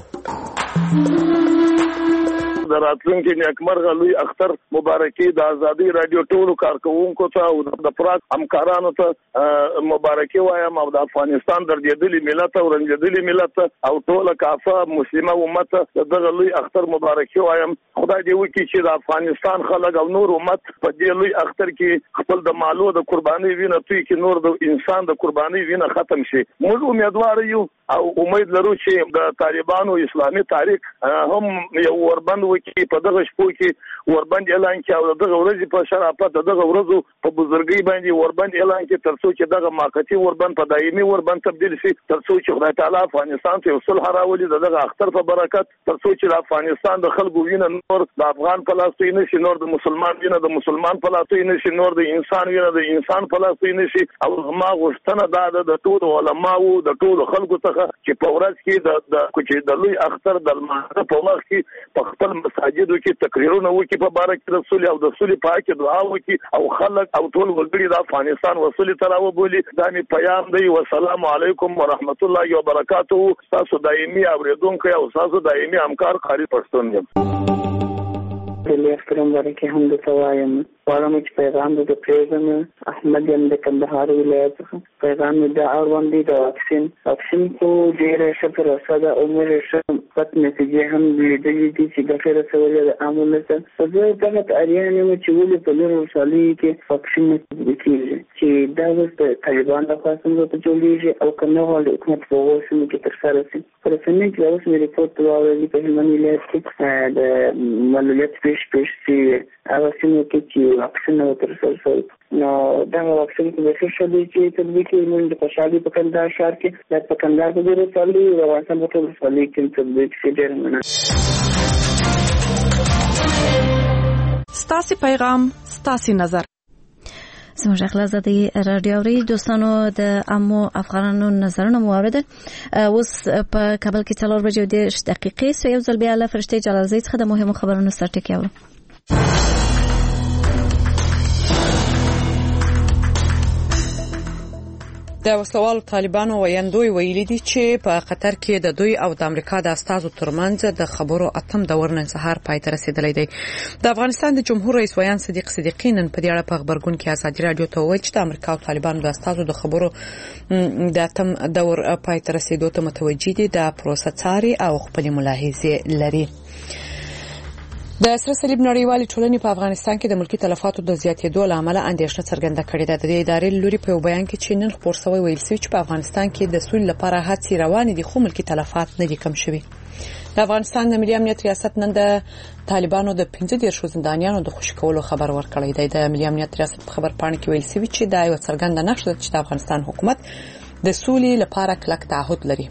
د راتلونکي نیکمرغه لوی اختر مبارکي د ازادي رادیو ټولو کارکونکو ته او د پراک همکارانو ته مبارکي وایم او د افغانستان درجدلي ملت او رنجدلي ملت او ټول کافه مسلمه امت دغه لوی اختر مبارکي وایم خدای دې وکړي چې د افغانستان خلک او نور امت په دې لوی اختر کې خپل د مالو د قرباني وینه توي کې نور د انسان د قرباني وینه ختم شي موږ امیدوار یو او امید لرو چې د طالبانو اسلامي تاریخ هم یو وربند وکړي په دغه شپو کې وربند اعلان کړي او دغه ورځ په شرافت دغه ورځو په بزرګۍ باندې وربند اعلان کړي ترڅو چې دغه ماقتی وربند په دایمي وربند تبدیل شي ترڅو چې خدای تعالی افغانستان ته صلح راولي دغه اختر په برکت ترڅو چې د افغانستان د خلکو وینه نور د افغان په لاس کې نشي نور د مسلمان وینه د مسلمان په لاس کې نشي نور د انسان وینه د انسان په لاس کې نشي او ما غوښتنه دا د ټولو علماو د ټولو خلکو څخه څخه چې په ورځ کې د د کوچې د لوی اختر د لمانځه په وخت کې په خپل مساجدو کې تقریرونه وکړي په باره کې رسول او د رسول پاک دعا وکړي او خلک او ټول وګړي د افغانستان وصول تراو بولی دا می پیغام دی والسلام علیکم ورحمت الله وبرکاته. تاسو دایمي اوریدونکو او تاسو دایمي همکار قاری پښتون یم. دلی احترام داره که هم دو توایم وارم ایچ پیغام دو پریزم احمد یم ده کندهار ولایت پیغام ده آروندی ده واکسین واکسین کو دیر شب رساده عمر شب خط نتیجه هم دیدی دی چی گفه رسولی ده عمل نسن فضای دقت اریانی ما چی ولی پلیر رسالی که واکسین نتیجه کیجه چی ده وست طالبان ده خواستم دو تجولیجه او کنه والی اکمت بغوشمی که ترسا رسیم فرسنه که دوست می ریپورت دواولی که هلمانی ولایت که ده ملولیت پیش پیش سی هغه سیمه کې چې واکسین او ترسره شوی نو دا واکسین کې د ښه شوی چې تطبیق یې موږ د خوشحالي په کندهار ښار کې د په کندهار کې ډېر چالي او افغانستان په ټول ولایت کې تطبیق شي ډېر مننه. ستاسو پیغام ستاسو نظر زموږ اخلاصاتي رادیو ری دوستانو د امو افغانانو نظرونه موارد اوس په کابل کې څلور بجې د دقیقې سو یو ځل بیا له فرشتي جلالزی څخه د مهمو خبرونو سرټکی اورو. د وسوالو طالبانو ویاندوی ویلي دي چې په قطر کې د دوی او د امریکا د استازو ترمنځ د خبرو اتم دور نن سهار پای ته رسیدلی دی. د افغانستان د جمهور رئیس ویان صدیق صدیقی نن په دې اړه په خبرګون کې ازادي رادیو ته وویل چې د امریکا او طالبانو د استازو د خبرو د اتم دور پای ته رسیدو ته متوجي دي، د پروسه څاري او خپل ملاحظې لري. د سره صلیب نړیوالې ټولنې په افغانستان کې د ملکی تلفاتو د زیاتېدو لامل اندېښنه څرګنده کړې ده. د ادارې لوري په بیان کې چې نن خبر شوی ویل شوی چې په افغانستان کې د سولې لپاره هڅې روانې دي خو ملکی تلفات نه دي کم شوي. د افغانستان د ملي امنیت ریاست نن د طالبانو د پنځه دیرشو زندانیانو د خوشی کولو خبر ورکړی دی. د ملي امنیت ریاست په خبر پاڼه کې ویل شوی چې دا یو څرګنده نښه ده چې د افغانستان حکومت د سولې لپاره کلک تعهد لري.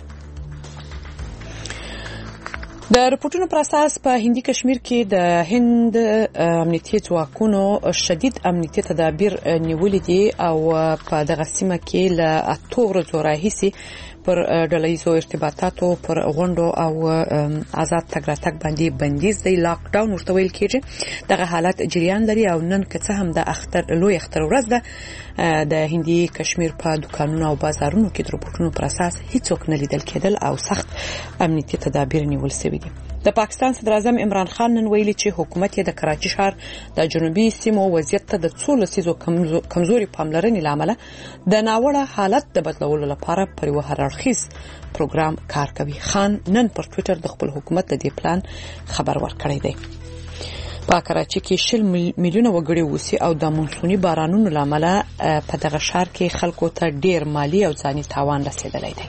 د رپورټونو پر اساس په هندي کشمیر کې د هند امنیتي ځواکونو شدید امنیتي تدابیر نیولې دي او په دغه سیمه کې له اته ورځو راهیسې پر ډلهیزو ارتباطاتو پر غونډو او آزاد تګ راتګ باندې بندیز دی، لاک ډاون ورته ویل کېږي. دغه حالت جریان لري او نن که څه هم د اختر لوی اختر ورځ ده د هندي کشمیر په دکانونو او بازارونو کې د رپورټونو پر اساس هیڅوک نه لیدل کېدل او سخت امنیتي تدابیر نیول شوي دي. د پاکستان صدر اعظم عمران خان نن ویلي چې حکومت یې د کراچي ښار د جنوبي سیمو وضعیت ته د څو لسیزو کمزوري پاملرنې لامل د ناوړه حالت د بدلولو لپاره پر یو هررخیز پروګرام کار کوي. خان نن پر ټوئیټر د خپل حکومت د دې پلان خبر ورکړی دی. په کراچي کې شل میلیونه وګړي اوسي او د مونسوني بارانونو لامل په دغه ښار کې خلکو ته ډیر مالی او ځاني تاوان رسیدلی دی.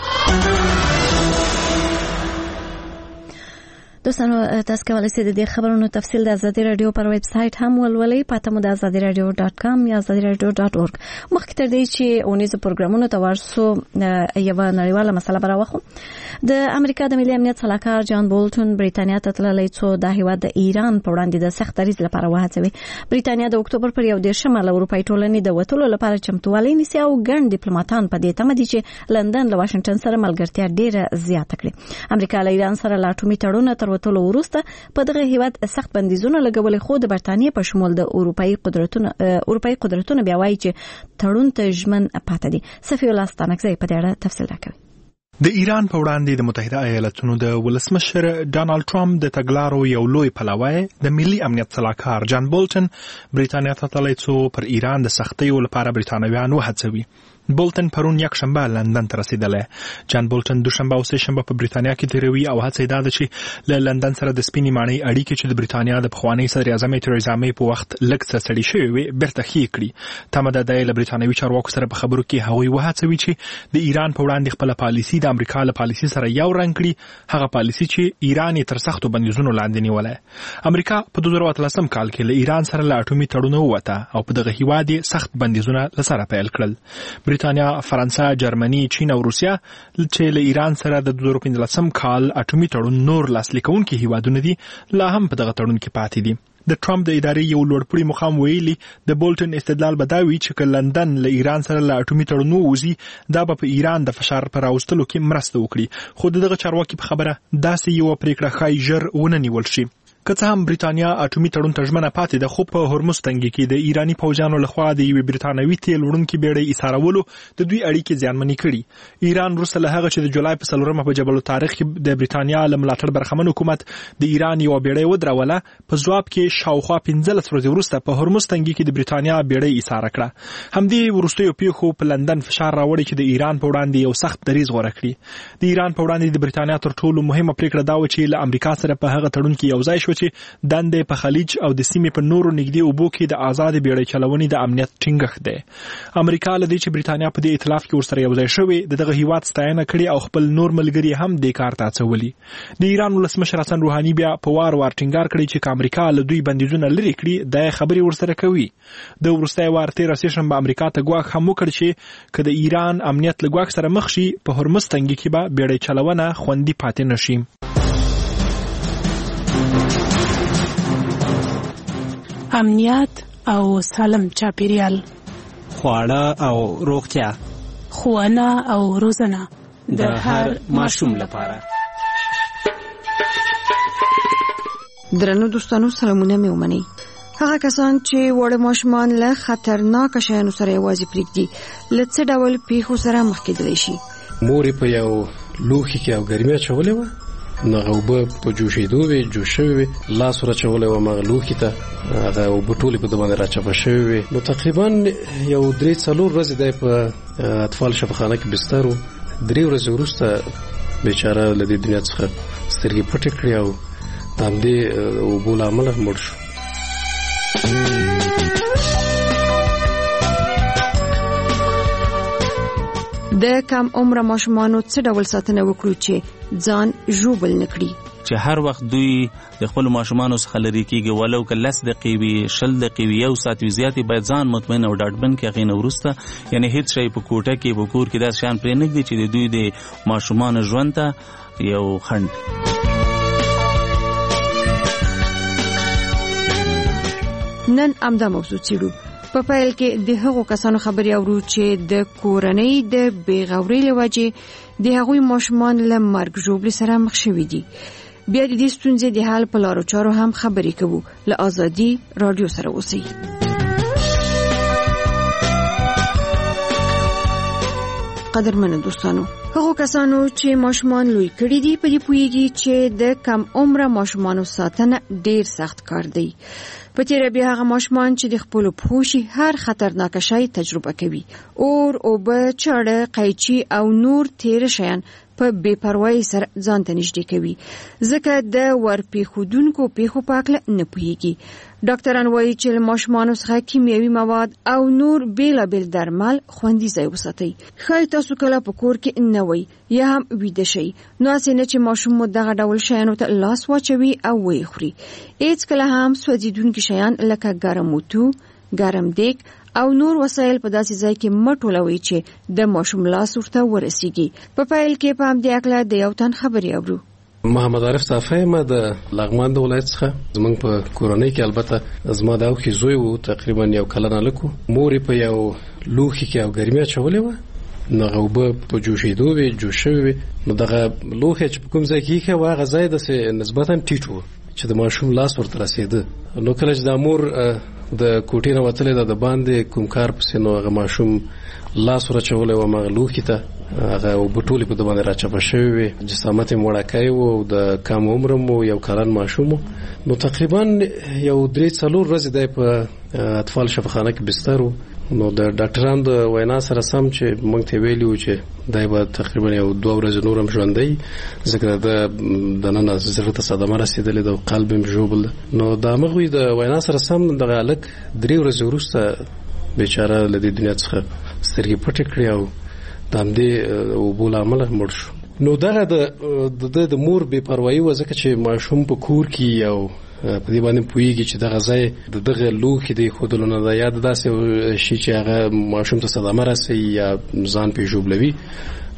دوستانو تاسو کولی شئ د دې خبرونو تفصیل د ازادي رادیو پر ویب سټ هم ولولئ په تمو د ازادي رادیو ډاټ کام یا ازادي رادیو ډاټ اورګ. مخکې تر دې چې اونیزو پروګرامونو ته ورسو یو نړیواله مسله براوخو. د امریکا د ملي امنیت صلاحکار جان بولټن بریتانیا ته تللی څو د هیواد د ایران په وړاندې د سخت دریځ لپاره وهڅوي. بریتانیا د اکتوبر پر یو دیرشمه له اروپایي ټولنې د وتلو لپاره چمتووالی نیسي او ګڼ ډیپلوماټان په دې تمه دي چې لندن له واشنگټن سره ملګرتیا ډیره زیاته کړي. امریکا له ایران سره لا اټومي تړون تر وتلو وروسته په دغه هیواد سخت بندیزونه لګولې، خو د برتانیې په شمول د اروپایي قدرتونو اروپایي قدرتونو بیا وایي چې تړون ته ژمن پاتې دي. صفی الله ستانکزی په دې اړه تفصیل راکوي. د ایران په وړاندې د متحده ایالاتونو د ولسمشر ډانلډ ټرمپ د تګلارو یو لوی پلوی د ملي امنیت صلاحکار جان بولټن بریتانیا ته تللی څو پر ایران د سختیو لپاره بریتانویان وهڅوي. بولټن پرون یک شنبه لندن ته رسیدلی. جان بولټن دوشنبه او سه شنبه په بریتانیا کې تیروي او هڅه دا ده چې له لندن سره د سپینې ماڼۍ اړیکې چې د بریتانیا د پخواني صدر اعظم تریزا مې په وخت لږ څه سړې شوې وې بیرته ښې کړي. تمه ده دی له بریتانوي چارواکو سره په خبرو کې هغوی وهڅوي چې د ایران په وړاندې خپله پالیسي د امریکا له پالیسي سره یو رنګ کړي، هغه پالیسي چې ایران یې تر سختو بندیزونو لاندې نیولی. امریکا په دوه زره اتلسم کال کې له ایران سره له اټومي تړونه ووته او په دغه هیواد یې سخت بندیزونه له سره پیل کړل. بریتانیا، فرانسه، جرمني، چین او روسیا چې له ایران سره د دوه زره پنځلسم کال اټومي تړون نور لاسلیک کوونکي هیوادونه دي لا هم په دغه تړون کې پاتې دي. د ټرمپ د ادارې یو لوړپوړي مقام ویلي د بولټن استدلال به دا وي چې که لندن له ایران سره له اټومي تړون ووځي دا به په ایران د فشار پر راوستلو کې مرسته وکړي، خو دغه چارواکي په خبره داسې یو پریکړه ښایي ژر ونه نیول شي. که څه هم بریتانیا اټومي تړون ته ژمنه پاتې ده، خو په هرمز تنګي کې د ایراني پوځیانو لخوا د یوې بریتانوي تیل وړونکي بیړۍ ایسارولو د دوی اړیکې زیانمنې کړي. ایران وروسته له هغه چې د جولای په څلورمه په جبل الطارق کې د بریتانیا له ملاتړ برخمن حکومت د ایران یوه بیړۍ ودروله، په ځواب کې شاوخوا پنځلس ورځې وروسته په هرمز تنګي کې د بریتانیا بیړۍ ایساره کړه. همدې وروستیو پیښو په لندن فشار راوړی چې د ایران په وړاندې یو سخت دریځ غوره کړي. د ایران په وړاندې د بریتانیا تر ټولو مهمه پریکړه دا و چې له امریکا سره په هغه تړون کې یو ځای شو چې دند په خلیج او د سیمې په نورو نږدې اوبو کې د آزاد بیړۍ چلونې د امنیت ټینګښت دی. امریکا له دې چې بریتانیا په دې ائتلاف کې ورسره یو ځای شوې دغه هیواد ستاینه کړې او خپل نور ملګري هم دې کار ته هڅولي. د ایران ولسمشر حسن روحاني بیا په وار وار ټینګار کړی چې امریکا له دوی بندیزونه لرې کړي د خبرې ورسره کوي. د وروستي وار تیر سیشن به امریکا ته ګواښ هم وکړ چې که د ایران امنیت له ګواښ سره مخ شي په هرمز تنګي کې به بیړۍ چلونه خوندي پاتې نشي. امنیت او سالم چاپیریال، خواړه او روغتیا، ښوونه او روزنه د هر ماشوم لپاره. درنو دوستانو سلامونه مې ومنئ. هغه کسان چې وړ ماشومان له خطرناک شیانو سره یوازې پرېږدي له څه ډول پیښو سره مخ کېدلی شي. مور په یو لوښي کې او ګرمي اچولې وه، نغه اوبه په جوشېدو وې، جوش شوې وې، لاس ور اچولی وم هغه لوښي ته، هغه اوبه ټولې په ده باندې راچپه شوې وې. نو تقریبا یو درې څلور ورځې دی په اطفال شفاخانه کې بستر و. درې ورځې وروسته بیچاره له دې دنیا څخه سترګې پټې کړې او د همدې اوبو له امله مړ شو. د کم عمره ماشومانو څه ډول ساتنه وکړو چې ځان ژوبل نه کړي؟ چې هر وخت دوی د خپل ماشومانو څخه لرې کېږي، ولو که لس دقیقې وي، شل دقیقې وي، یو ساعت وي، زیاتې باید ځان مطمئن او ډاډمن کړي. هغې نه وروسته یعنې هېڅ شی په کوټه کې په کور کې داسې شیان پرېنږدي چې د دوی د ماشومانو ژوند ته یو خنډ. نن همدا موضوع څېړو. په پیل کې د هغو کسانو خبرې اورو چې د کورنۍ د بېغورۍ له وجې د هغوی ماشومان له مرګ ژوبلې سره مخ شوي دي. بیا د دې ستونزې د حل په لارو چارو هم خبرې کوو. له ازادي راډیو سره اوسئ. قدرمنو دوستانو، هغو کسانو چې ماشومان لوی کړي دي په دې پوهیږي چې د کم عمره ماشومانو ساتنه ډیر سخت کار دی. په تیره بیا هغه ماشومان چې د خپلو پښو شي هر خطرناک شی تجربه کوي. اور، اوبه، چاړه، قیچي او نور تیر شیان په بې پروایۍ سره ځان ته نږدې کوي ځکه د ورپېښودونکو پیښو په هکله نه پوهیږي. ډاکټران وایي چې له ماشومانو څخه کیمیاوي مواد او نور بېلابېل درمل خوندي ځای وساتئ. ښایي تاسو کله په کور کې نه وئ یا هم ویده شئ، نو هسې نه چې ماشوم مو دغه ډول شیانو ته لاس واچوي او ویې خوري. هېڅکله هم سوځېدونکي شیان لکه ګرم اوتو، ګرم دیګ او نور وسایل په داسې ځای کې مه ټولوئ چې د ماشوم لاس ورته ورسیږي. په پیل کې په همدې هکله د یو تن خبرې اورو. محمد عارف صافی ما د لغمان د ولایت څخه. زمونږ په کورنۍ کې البته زما د اوښې زوی و، تقریبا یو کلن هلک و. مور یې په یو لوښي کې او ګرمي اچولې وه، نو هغه اوبه په جوشېدو وې، جوش شوې وې. نو دغه لوښی چې په کوم ځای کې ایښی و هغه ځای داسې نسبتا ټیټ و چې د ماشوم لاس ورته رسېده. نو کله چې دا مور د کوټې نه وتلې ده د باندې کوم کار پسې، نو هغه ماشوم لاس ور اچولی وم هغه لوښي ته، هغه اوبه ټولې په ده باندې راچپه شوې وې. جسامت یې وړکی و او د کم عمره مو یو کلن ماشوم و. نو تقریبا یو درې څلور ورځې دی په اطفال شفاخانه کې بستر و. نو د ډاکټرانو د وینا سره سم چې موږ ته ویلي وو چې دی به تقریبا یو دوه ورځې نور هم ژوندی، ځکه د دننه زړه ته صدمه رسېدلې ده او قلب یې ژوبل ده. نو د همغوی د وینا سره سم دغه هلک درې ورځې وروسته بیچاره له دې دنیا څخه سترګې پټې کړې او د همدې اوبو له امله مړ شو. نو دغه د ده د مور بې پروایي وه، ځکه چې ماشوم په کور کې یو په دې باندې پوهېږي چې دغه ځای د دغه لوښي د ایښودلو نه ده، یا د داسې شي چې هغه ماشوم ته صدمه رسوي یا ځان پرې ژوبلوي.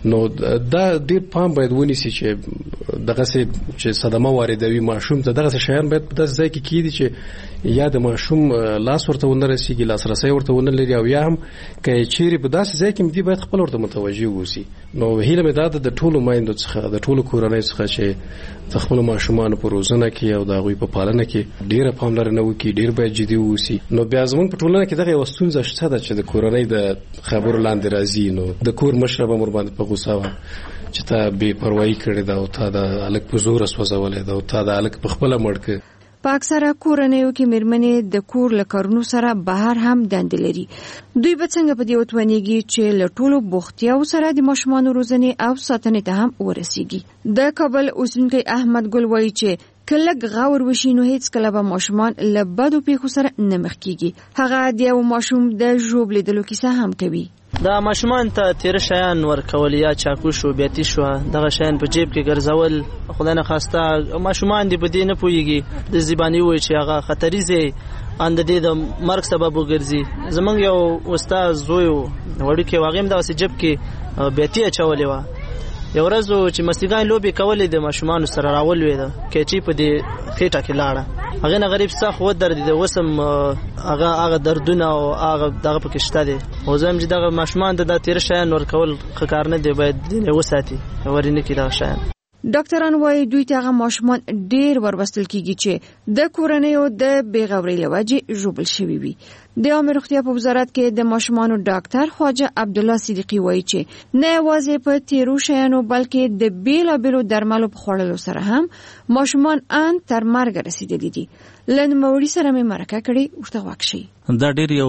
نو دا ډیر پام باید ونیسي چې دغه چې صدمه واردوي ماشوم ته دغه شیان باید په داسې ځای کې کیدي چې یا د ماشوم لاس ورته ونه رسیږي لاسرسی ورته ونه لري او یا هم که چیرې په داسې ځای کې دی باید خپل ورته متوجه اوسي. نو هیله مې دا د ټولو مایندو څخه د ټولو کورنۍ څخه چې د خپل ماشومانو په روزنه کې او د هغوی په پالنه کې ډیره پاملرنه وکړي، ډیر باید جدي واوسي. نو بیا زموږ په ټولنه کې دغه یوه ستونزه شته ده چې د کورنۍ د خبرو لاندې راځي. نو د کور مشره به مور باندې په غوسه وه چې تا بې پروایي کړې ده او تا د هلک په زوره سوځولی ده او تا د هلک په خپله مړ کړ. په اکثره کورنیو کې مېرمنې د کور له کارونو سره بهر هم دندې لري. دوی به څنګه په دې وتوانیږي چې له ټولو بوختیاو سره د ماشومانو روزنې او ساتنې ته هم ورسیږي؟ د کابل اوسیدونکی احمد ګل وایي چې که لږ غور وشي نو هیڅ کله به ماشومان له بدو پیښو سره نه مخ کیږي. هغه د یو ماشوم د ژوب لیدلو کیسه هم کوي. دا ماشومان ته تیر شیان ورکول یا چاکو شو بیاتی شو دغه شیان په جیب کې ګرځول خدای نه خواسته ماشومان دی په دې نه پوهیږي د زبانی وای چې هغه خطرېزه اند دې د مرګ سبب وګرځي. زمونږ یو استاد زوی وړو کې واغیم دا وسې جیب کې بیاتی اچولې و. یو ورځ چې مستګان لوبي کولې د ماشومان سره راولوي دا کېچی په دې خېټه کې لاړه. هغه نه غریب څخه خو درد دي وسم هغه هغه دردونه او هغه دغه پکې شته دي. او زم چې دغه ماشومان د تیر شیان ور کول خکار نه دی باید نه وساتي ورینه کې دا شیان. ډاکټران وايي دوی ته هغه ماشومان ډیر وربستل کیږي چې د کورنیو د بیغورۍ لوجې ژوبل شوي وي. د عامه روغتیا په وزارت کې د ماشومانو ډاکټر خواجه عبد الله صدیقی وايي چې نه یوازې په تیرو شیانو بلکې د بیلابیلو درملو په خوړلو سره هم ماشومان ان تر مرګ رسیدلي دي. لن موري سره مې مرکه کړې ورته واکشي. دا ډیر یو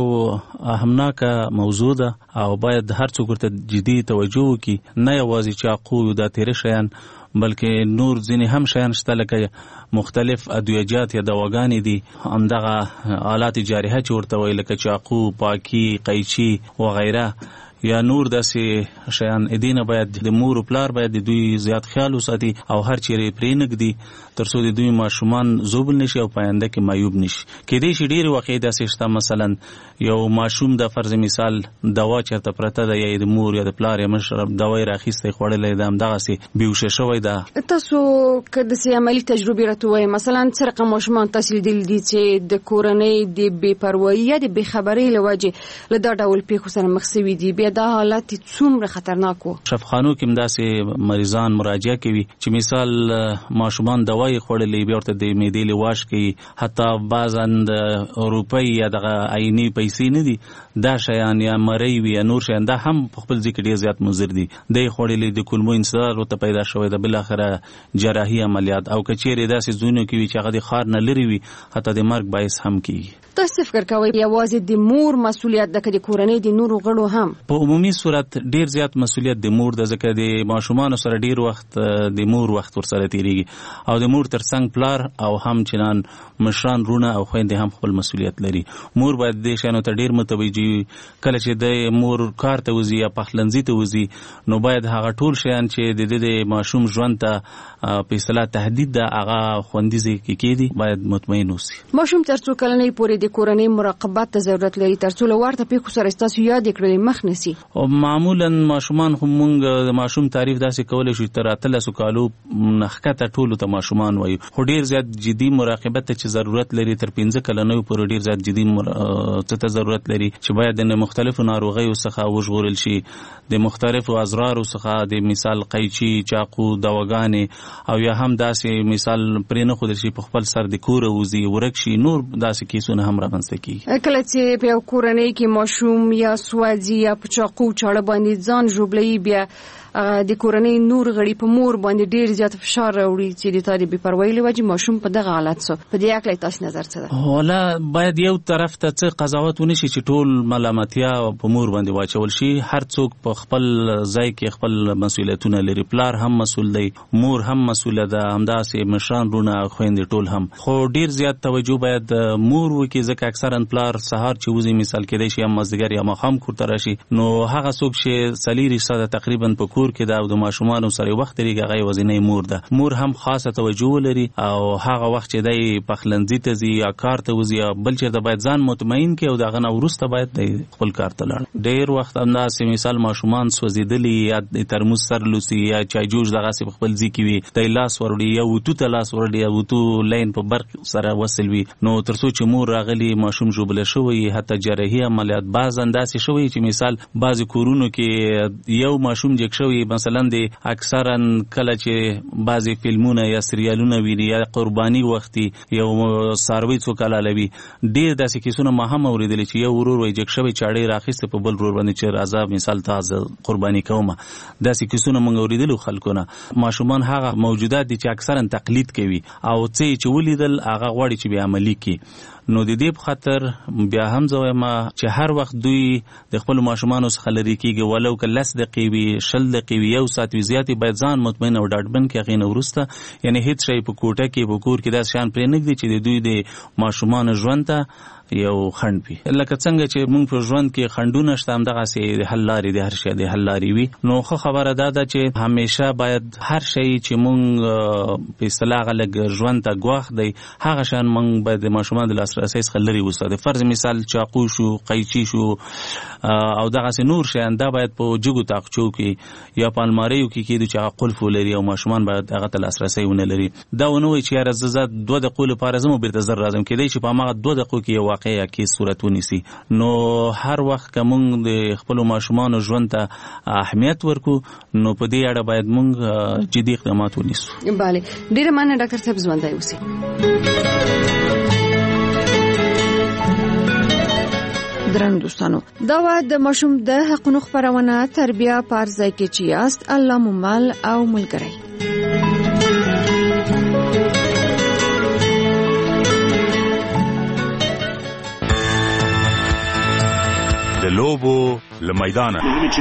اهمناکه موضوع ده او باید هر څوک ورته جدي توجه وکړي. نه یوازې چاقو د تیر شیان بلکې نور ځینې هم شیان شته لکه مختلف ادویجات یا دواګانې دي همدغه آلات جارحه چې ورته وایي لکه چاقو، پاکی، قیچي وغیره یا نور داسې شیان. ادینه باید د مور او پلار باید د دوی زیات خیال وساتي او هر چیرې پرې نږدي تر څو د دوی ماشومان زوبل نشي او پاینده کې معیوب نشي. کېدای شي ډېرې واقعې داسې شته مثلا یو ماشوم د فرض مثال دوا چېرته پرته ده یا د مور یا د پلار یا مشر دوا یې راخیستی خوړلی ده همدغسې بیهوشه شوی ده. تاسو که داسې عملي تجربې راته ووایئ مثلا څه رقم ماشومان تاسې لیدلي دي چې د کورنۍ د بې پروایي یا د بېخبرۍ له وجې له دا ډول پیښو سره مخ سوي دي؟ بیا دا حالت څومره خطرناک وو؟ شفاخانو کې هم داسې مریضان مراجعه کوي چې مثال ماشومان دوا یې خوړلې بیا ورته د معدې لواش کوي، حتی بعضا د روپۍ یا دغه عیني پیسې نه دي دا شیان یا مرۍ وي یا نور شیان دا هم په خپل ځای کې ډېر زیات مضر دي. دی خوړلې د کولمو انسداد ورته پیدا شوی ده بالاخره جراحي عملیات او که چیرې داسې ځایونو کې وي چې هغه د ښار نه لرې وي حتی د مرګ باعث هم کیږي. تاسو فکر کوئ یوازې د مور مسؤلیت ده که د کورنۍ د نورو غړو هم؟ په عمومي صورت ډیر زیات مسؤلیت د مور ده ځکه د ماشومانو سره ډیر وخت د مور وخت ورسره تیریږي او د مور ترڅنګ پلار او هم چنان مشران رونه او خویندې هم خپل مسؤلیت لري. مور باید د شانو ته ډیر متوجي کله چې د مور کار ته وزي یا پخلنځي ته وزي نو باید هغه ټول شیان چې د د ماشوم ژوند ته په اصطلاح تهدید ده هغه خوندي ځای کې کېدي باید مطمئن اوسي. ماشوم تر څو کلنۍ پورې د کورنۍ مراقبت ته ضرورت لري تر څو له ورته پیښو سره ستاسو یاد کړل مخ نسی؟ معمولا ماشومان خو مونږ د ماشوم تعریف داسې کولی شو تر اتلسو کالو نښکته ټولو ته ماشومان وایو خو ډیر زیات جدي مراقبت ته چې ضرورت لري تر پنځه کلنیو پورې ډیر زیات جدي څه ته ضرورت لري چې باید د مختلفو ناروغیو څخه وژغورل شي د مختلفو اضرارو څخه د مثال قیچي، چاقو، دواګانې او یا هم داسې مثال پرې نه ښودل شي په خپل سر د کوره وځي ورک شي نور داسې کیسونه هم رامنځته کېږي. کله چې په یو کورنۍ کې ماشوم یا سوځي یا په چاقو چاړه باندې ځان ژوبلوي بیا د کورنۍ نور غړي په مور باندې ډیر زیات فشار راوړي چې د تاري بې پروایي له وجې ماشوم په دغه حالت سو په دې اړه تاسو نظر څه ده؟ ولا باید یو طرف ته څه قضاوت ونشي چې ټول ملامتیا په مور باندې واچول شي. هر څوک په خپل ځای کې خپل مسؤلیتونه لري. پلار هم مسؤل دی، مور هم مسؤله ده، همداسې مشران رونه خويندې ټول هم. خو ډیر زیات توجه باید مور وکړي ځکه اکثرا پلار سهار چې وځي مثال کېدای شي هم مازدیګر یا ماښام کور ته راشي نو هغه څوک چې څلېرویشت ساعته تقریبا په کور کور کې دا د ماشومان سره وخت لري هغه وزینې مور ده. مور هم خاصه توجه لري او هغه وخت چې دای پخلنځي ته ځي یا کار ته وځي یا بل چیرته باید ځان مطمئن کړي او دغه نه وروسته باید د خپل کار ته لاړ. ډیر وخت همداسې مثال ماشومان سوځېدلي یا د ترموز سر لوسي یا چای جوش دغه په خپل ځي کې وي د لاس وروړي یا وتو ته لاس وروړي یا وتو لاین په برق سره وصل وي نو تر څو چې مور راغلي ماشوم ژوبله شوی حتی جراحي عملیات باز انداسې شوی چې مثال بعضی کورونو کې یو ماشوم جګ شوی مثلا د اکثرا کله چې بعضی فلمونه یا سریالونه ویني یا قرباني وختي یو ساروي څوک لالوي ډیر داسې کیسونه ما هم اوریدل چې یو ورور وای جګ شوی چاړې راخسته په بل ورور باندې چې راځه مثال تاسو قرباني کومه داسې کیسونه موږ اوریدل خلکونه ماشومان هغه موجودات دي چې اکثرا تقلید کوي او څه چې ولیدل هغه غواړي چې به عملي کړي. نو د دې په خاطر بیا هم زویم چې هر وخت دوی د خپل ماشومانو څخه لري کیږي ولو که لس دقیقې وي شل دقیقې وي یو ساعت وي زیاتې باید ځان مطمئن او ډاډمن کړي هغې نه وروسته یعنې هېڅ شی په کوټه کې په کور کې داسې شیان پرې نه ږدي چې د دوی د ماشومانو ژوند ته یو خنډ وي. لکه څنګه چې موږ په ژوند کې خنډونه شته همدغسې د حل لارې د هر شی د حل لارې وي. نو ښه خبره دا ده چې همیشه باید هر شی چې موږ په اصطلاح هغه لږ ژوند ته ګواښ دی هغه شیان موږ باید د ماشومانو د لاسرسۍ څخه لرې وساتو. فرض مثال چاقو شو قیچي شو او دغسې نور شیان دا باید په جګو تاقچو کې یا په الماریو کې کېدو چې هغه قلف ولري او ماشومان باید هغه ته لاسرسی ونه لري. دا ونه وایي چې یاره زه زه دوه دقیقو لپاره ځم او بېرته زر راځم کېدی چې په هماغه دوه دقیقو کې یو واقع یا کې صورت ونیسي. نو هر وخت که موږ د خپلو ماشومانو ژوند ته اهمیت ورکو نو په دې اړه باید موږ جدي اقدامات ونیسو. بله ډېره مننه ډاکټر صاحب ژوندی اوسئ. درنو دوستانو دا و د ماشوم د حقونو خپرونه تربیه په هر ځای کې چې یاست الله مو مل او ملګری. د لوبو له میدانه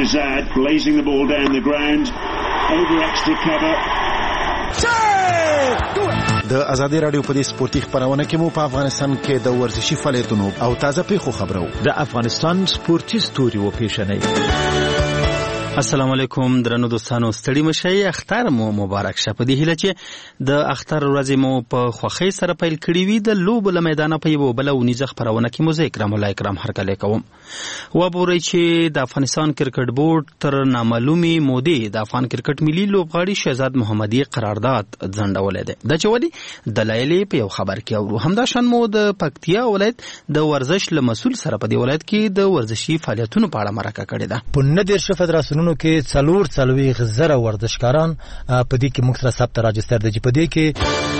د ازادي رادیو په دې سپورتي خبرونه کې مو په افغانستان کې د ورزشي فعالیتونو او تازه پیښو خبرو د افغانستان سپورتي ستوري و پیښنې. السلام علیکم درنو دوستانو ستړي مشئ اختر مو مبارک شه. په دې هیله چې د اختر ورځې مو په خوښۍ سره پیل کړې وي د لوبو له میدانه په یوه بله ونیزه خپرونه کې مو زه اکرام الله اکرام هرکلی کوم. وبورئ چې د افغانستان کرکټ بورډ تر نامعلومې مودې د افغان کرکټ ملي لوبغاړي شهزاد محمدي قرارداد ځنډولی دی. دا چې ولې دلایل یې په یو خبر کې اورو. همداشان مو د پکتیا ولایت د ورزش له مسؤل سره په دې ولایت کې د ورزشي فعالیتونو په اړه مرکه کړې ده. په نه دېرشو فدراسیونونو کې څلور څلوېښت زره ورزشکاران په دې کې موږ سره ثبت راجستر دي چې په دې کې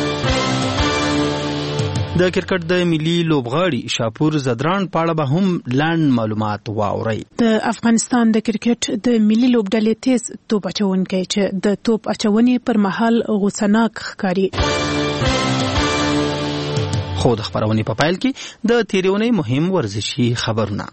د کرکټ د ملي لوبغاړي شاپور زدران په اړه به هم لاند معلومات واورئ. د افغانستان د کرکټ د ملي لوبډلې تیز توپ اچونکی چې د توپ اچونې پر مهال غوسناک ښکاري. خو د خبرونې په پیل کې د تېرې اونۍ مهم ورزشي خبرونه.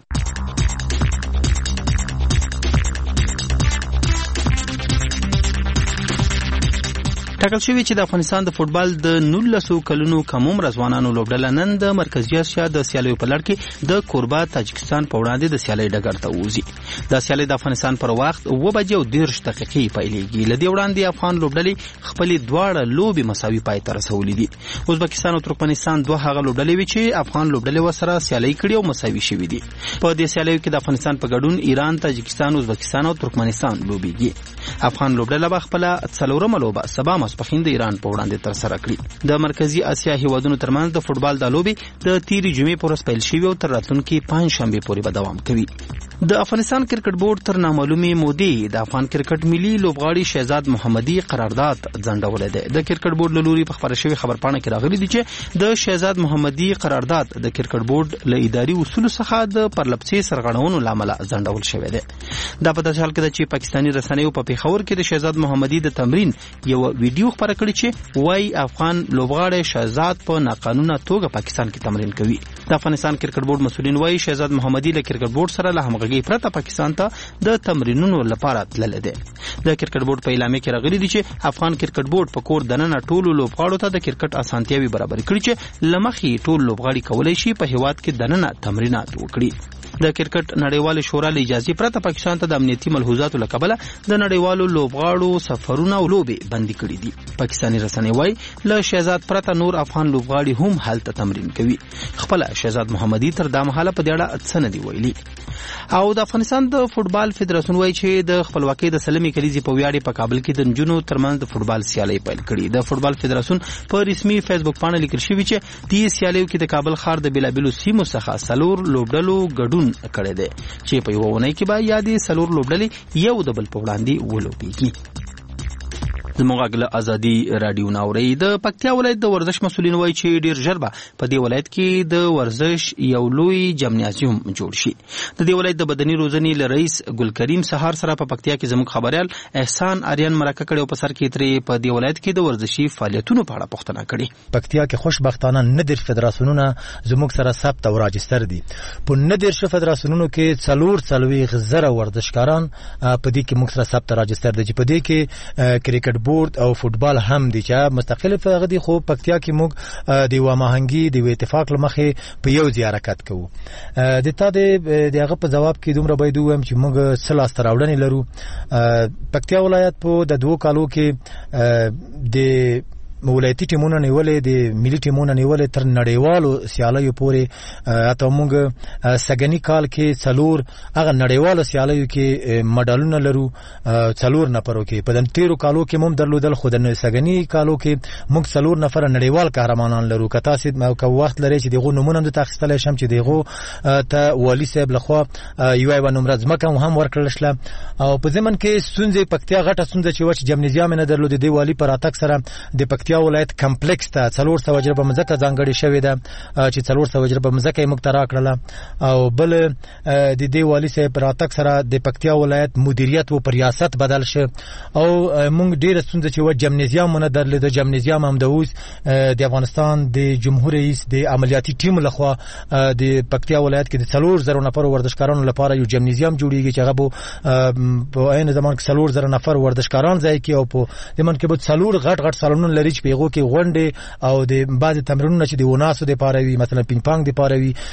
ټاکل شوی چې د افغانستان د فوټبال د نولسو کلونو کم عمره ځوانانو لوبډله نن د مرکزي اسیا د سیالیو په لړ کې د کوربه تاجکستان په وړاندې د سیالۍ ډګر ته وځي. دا سیالۍ د افغانستان پر وخت اوه بجې او دېرش دقیقې پیلېږي. له دې وړاندې افغان لوبډلې خپلې دواړه لوبې مساوي پای ته رسولې دي. ازبکستان او ترکمنستان دوه هغه لوبډلې وي چې افغان لوبډلې ورسره سیالۍ کړې او مساوي شوي دي. په دې سیالیو کې د افغانستان په ګډون ایران، تاجکستان، ازبکستان او ترکمنستان لوبېږي. افغان لوبډله به خپله څلورمه لوبه سبا ماسپښین د ایران په وړاندې ترسره کړي. د مرکزي اسیا هیوادونو ترمنځ د فوټبال د لوبې د تیرې جمعې په ورځ پیل شوي او تر راتلونکي پنجشنبې پورې به دوام کوي. د افغانستان کرکټ بورډ تر نامعلومې مودې د افغان کرکټ ملي لوبغاړي شهزاد محمدي قرارداد ځنډولی دی. د کرکټ بورډ له لوري په خپره شوې خبرپاڼه کې راغلي دي چې د شهزاد محمدي قرارداد د کرکټ بورډ له اداري اصولو څخه د پرلپسې سرغړونو له امله ځنډول شوی دی. دا په داسې حال کې ده چې پاکستاني رسنیو په پېښور کې د شهزاد محمدي د تمرین یوه ویډیو خپره کړې چې وایي افغان لوبغاړی شهزاد په ناقانونه توګه پاکستان کې تمرین کوي. د افغانستان کرکټ بورډ مسؤلین وایي شهزاد محمدي له کرکټ بورډ سره له همغږۍ پرته پاکستان ته د تمرینونو لپاره تللی دی. د کرکټ بورډ په اعلامیه کې راغلي دي چې افغان کرکټ بورډ په کور دننه ټولو لوبغاړو ته د کرکټ اسانتیاوې برابرې کړي چې له مخې ټول لوبغاړي کولی شي په هیواد کې دننه تمرینات وکړي. د کرکټ نړیوال شورا له اجازه پرته پاکستان ته د امنیتي ملحوظاتو لکبله د نړیوالو لوبغاړو سفرونه او لوبې بندي کړي دي. پاکستاني رسنۍ وايي له شهزاد پرته نور افغان لوبغاړي هم هلته تمرین کوي. خپل شهزاد محمدي تر دا مهاله په دې اړه څه نه دی ویلي. او د افغانستان د فوتبال فدراسیون وايي چې د خپلواکۍ د سلمې کلیزې په ویاړ په کابل کې د نجونو ترمنځ د فوتبال سیالۍ پیل کړي. د فوتبال فدراسیون په رسمي فیسبوک باندې لیکل شوی چې دې سیالیو کې د کابل ښار د بیلابیلو سیمو څخه څلور لوبډلو ګډون کړی دی چې په یوه اونۍ کې به یادې څلور لوبډلې یو د بل په وړاندې ولوبېږي. زموږ غږ ازادي رادیو ناوري. د پکتیا ولایت د ورزش مسولین وایي چې ډیر ژر به په دې ولایت کې د ورزش یو لوی جمنازیوم جوړ شي. د دې ولایت د بدني روزنې له رئیس ګل کریم سهار سره په پکتیا کې زموږ خبريال احسان آریان مرکه کړي او په سر کې ترې په دې ولایت کې د ورزشي فعالیتونو په اړه پوښتنه کړي. پکتیا کې خوشبختانه ندر فدراسیونونه زموږ سره ثبت او راجستر دي. په ندر شو فدراسیونونو کې څلور څلوي غزره ورزشکاران په دې کې موږ سره ثبت راجستر دي چې په دې کې کرکټ بورډ او فوتبال هم دي چې مستقل فغه دي. خو پکتیا کې موږ د وامهنګي د اتفاق لمخې په یو ځای حرکت کوو. د تا د هغه په جواب کې دومره باید وایم چې موږ سلاس تراوړنې لرو. پکتیا ولایت په د دوه کالو کې د ولایتي ټیمونو نیولې د ملي ټیمونو نیولې تر نړیوالو سیالیو پورې اته موږ سګنی کال کې څلور هغه نړیوالو سیالیو کې مډالونه لرو. څلور نفرو کې په دن تیرو کالو کې موږ درلودل. خو د سګنی کالو کې موږ څلور نفر نړیوال قهرمانان لرو. کته سید کو وخت لري چې دغه نمونه د تخصیص شم چې دغه ته والی صاحب لخوا یو یو نمبر ځمکه هم ورکړل شله. او په زمن کې سونځي پکتیا غټه سونځه چې وچ جمنازیوم نه درلود دی والی پر اتک سره د پکتیا ولایت کمپلیکس ته څلور سوه وجربه مزکه ځانګړې شوې ده چې څلور سوه وجربه مزکه یې موږ ته راکړله. او بل د دې والي صاحب راتګ سره د پکتیا ولایت مدیریت و ریاست بدل شو او موږ ډېره ستونزه چې و جمنازیوم نه درلوده. جمنازیوم هم د اوس د افغانستان د جمهور رئیس د عملیاتي ټیم لخوا د پکتیا ولایت کې د څلور زره نفر ورزشکارانو لپاره یو جمنازیوم جوړیږي چې هغه په عین زمان کې څلور زره نفر ورزشکاران ځای کې او په زمان کې به څلور غټ غټ سالونونه لري چې پیغو کې غونډې او د بعض تمرینونه چې د وناسو د پاره وي مثلا پینګ پانګ د پاره وي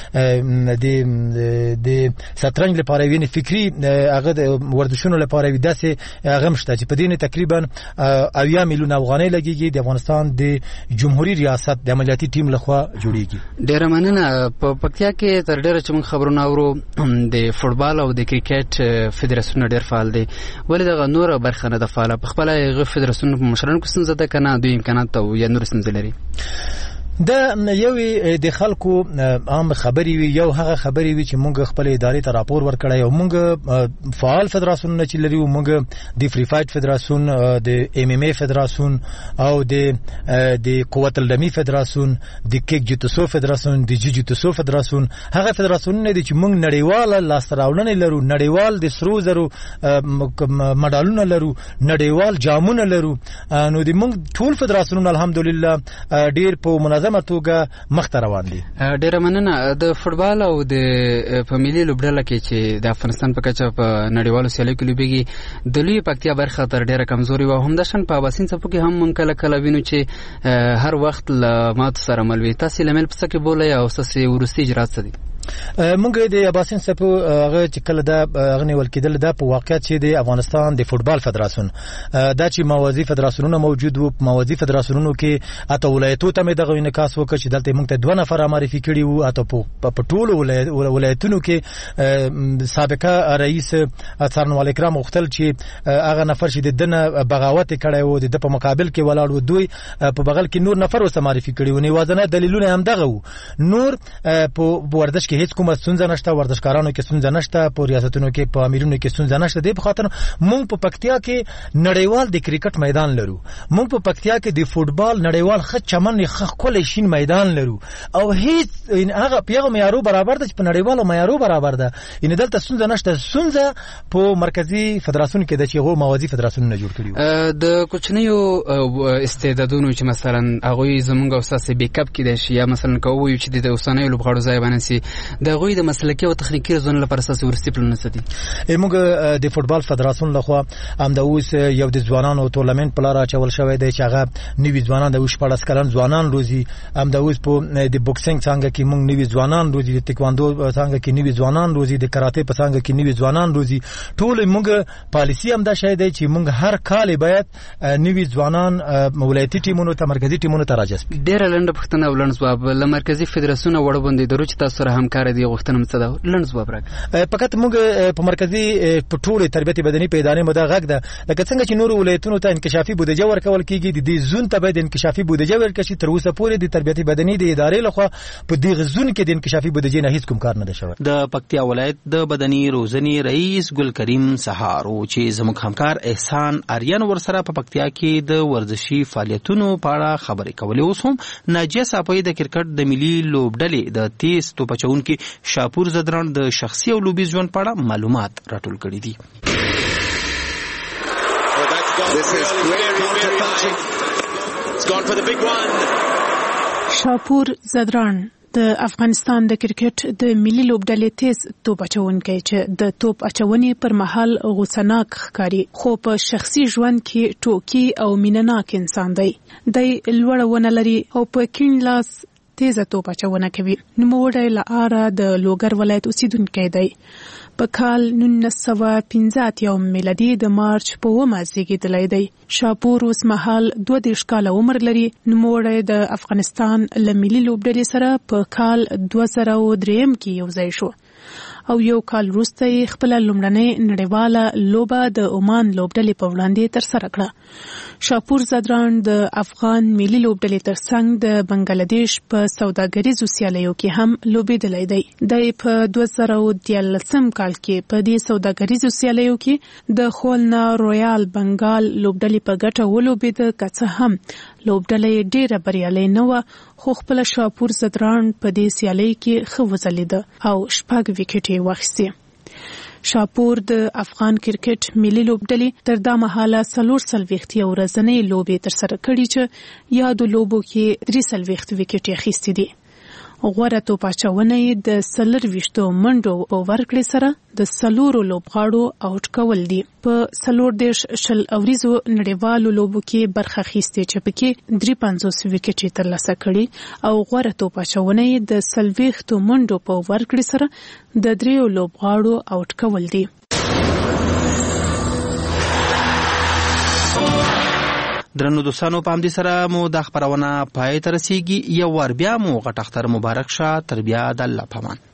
د د شطرنج لپاره وي فکری هغه د ورزشونو لپاره وي داسې هغه مشته چې په دې تقریبا اویا میلیون افغانۍ لګيږي د افغانستان د جمهوریت ریاست د عملیاتي ټیم لخوا جوړیږي. ډیره مننه. په پکتیا کې تر ډیره چې موږ خبرونه اورو د فوتبال او د کرکټ فدراسیون ډیر فعال دي. ولې دغه نور برخه نه د فعال په خپل غو فدراسیون په مشرانو کې څنګه ده کنه دوی امکانات او یا نور څه لري؟ د یو د خلکو عام خبري وي یو هغه خبري وي چې موږ خپل ادارې ته راپور ورکړی او موږ فعال فدراسیون نه چې لري او موږ د فری فایټ فدراسیون د ام ام ای فدراسیون او د د قوت الدمی فدراسیون د کیک جوتسو فدراسیون د جی جوتسو فدراسیون هغه فدراسیون نه دي چې موږ نړیواله لاستراوړنې لرو. نړیوال د سرو زرو مډالونه لرو. نړیوال جامونه لرو. نو د موږ ټول فدراسیون الحمدلله ډیر په منظم توګه مخ ته روان دي. ډیره مننه. د فوتبال او د فامیلی لوبډله کې چې د افغانستان په کچه په نړیوالو سیالیو کې لوبېږي د لوی پکتیا برخه تر ډیره کمزوري و. هم د شن په اباسین څپو کې هم مونږ کله کله وینو چې هر وخت له مات سره مل وي. تاسو لمل پس کې بوله او تاسو ورستي اجرات څه دي؟ موږ د اباسین څپو هغه چې کله دا غنی ولکېدل دا په واقعیت چې د افغانستان د فوتبال فدراسیون دا چې موازی فدراسیونونه موجود وو. موازی فدراسیونونو کې اته ولایتونو ته دغه انعکاس وکړ چې دلته موږ ته دوه نفر معرفي کړي وو. اته په ټولو ولایتونو کې سابقه رئیس څارنوال اکرام وختل چې هغه نفر چې د دنه بغاوت کړی وو د په مقابل کې ولاړ و دوی په بغل کې نور نفر وسه معرفي کړي و. نیوازنه دلیلونه هم دغه وو. نور په ورزش کې هیڅ کومه ستونزه نشته. ورزشکارانو کې ستونزه نشته. په ریاستونو کې په امیرونو کې ستونزه نشته. د په خاطر مونږ په پکتیا کې نړیوال د کرکټ میدان لرو. مونږ په پکتیا کې د فوتبال نړیوال خ چمن خ کول شین میدان لرو او هیڅ هغه پیغه معیارو برابر ده چې په نړیوالو معیارو برابر ده. ان دلته ستونزه نشته. ستونزه په مرکزی فدراسیون کې د چې غو موازی فدراسیون نه جوړ کړیو. د کوچنیو استعدادونو چې مثلا هغه زمونږ او اساس بیک اپ کې دي یا مثلا کوو چې د اوسنۍ لوبغاړو ځای باندې د غوي د مسلکي او تخنیکي روزنې لپاره اساس ورستي پلان نسدي. موږ د فوتبال فدراسیون لخوا هم د اوس یو د ځوانانو ټورنمنت په لار اچول شوی دی چې هغه نوي ځوانان د شپږ کلن ځوانان روزي، هم د اوس په د بوکسینګ څنګه کې موږ نوي ځوانان روزي، د تکواندو څنګه کې نوي ځوانان روزي، د کراته په څنګه کې نوي ځوانان روزي. ټول موږ پالیسی هم دا شای دی چې موږ هر کال باید نوي ځوانان ولایتي ټیمونو ته مرکزی ټیمونو ته راجسپ. ډېر لنډه پوښتنه ولنډ ځواب له مرکزی فدراسیون وړاندې درو چې تاسو سره همکار دي غوښتنه مڅ ده لنډ ځواب راکړئ. فقط موږ په مرکزی په ټول تربیتي بدني په ادارې مده غږ ده لکه څنګه چې نور ولایتونو ته انکشافي بودیجه ورکول کیږي، د دې زون ته باید انکشافي بودیجه ورکړي چې تر اوسه پورې د تربیتي بدني د ادارې لخوا په دې زون کې د انکشافي بودیجې نه هیڅ کوم کار نه ده شوی. د پکتیا ولایت د بدني روزنې رئیس ګل کریم سهارو چې زموږ همکار احسان آریان ورسره په پکتیا کې د ورزشي فعالیتونو په اړه خبرې کولې. اوس هم ناجیه صافی د کرکټ د ملي لوبډلې د تیز توپ اچونکي شاپور زدران د شخصي او لوبي ژوند په اړه معلومات راټول کړي دي. شاپور زدران د افغانستان د کرکټ د ملي لوبډلې تیز توپ اچونکي چې د توپ اچونې پر مهال غوسناک ښکاري خو په شخصي ژوند کې ټوکی او مینناک انسان دی. د لوړ ونه لري او په کین لاس تیز توپ اچونه کوي. نوموړی له آره د لوګر ولایت اوسیدونکی دی. په کال نولس سوه پنځه اتیا میلادي د مارچ په اوومه زیږېدلی دی. شاپور اوس مهال دوه دېرش کاله عمر لري. نوموړی د افغانستان له ملي لوبډلې سره په کال دوه زره درېیم کې یو ځای شو او یو کال وروسته یې خپله لومړنۍ نړیواله لوبه د عمان لوبډلې په وړاندې ترسره کړه. شاپور زدران د افغان ملي لوبډلې ترڅنګ د بنګلادیش په سوداګریزو سیالیو کې هم لوبېدلی دی. دی په دوه زره دیارلسم کال کې په دې سوداګریزو سیالیو کې د خولنا رویال بنګال لوبډلې په ګټه ولوبېده، که څه هم لوبډله ډېره بریالۍ نه وه خو خپله شاپور زدران په دې سیالۍ کې ښه وځلېده او شپږ ویکټې یې واخیستې. شاپور د افغان کرکټ ملي لوبډلې تر دا مهاله څلور څلوېښت یو ورځنۍ لوبې ترسره کړي چې یادو لوبو کې درې څلوېښت ویکټې یې اخیستې دي. غوره توپ اچونه یې د څلرویشتو منډو په ورکړې سره د څلورو لوبغاړو آوټ کول دي. په څلور دېرش شل اوریزو نړیوالو لوبو کې برخه اخیستې چې پکې درې پنځوس ویکټې یې ترلاسه کړي او غوره توپ اچونه یې د څلوېښتو منډو په ورکړې سره د دریو لوبغاړو آوټ کول دي. درنو دوستانو په همدې سره مو دا خبرونه پای ته رسیږي. یو وار بیا مو غټ اختر مبارک شه. تر بیا د الله پامان.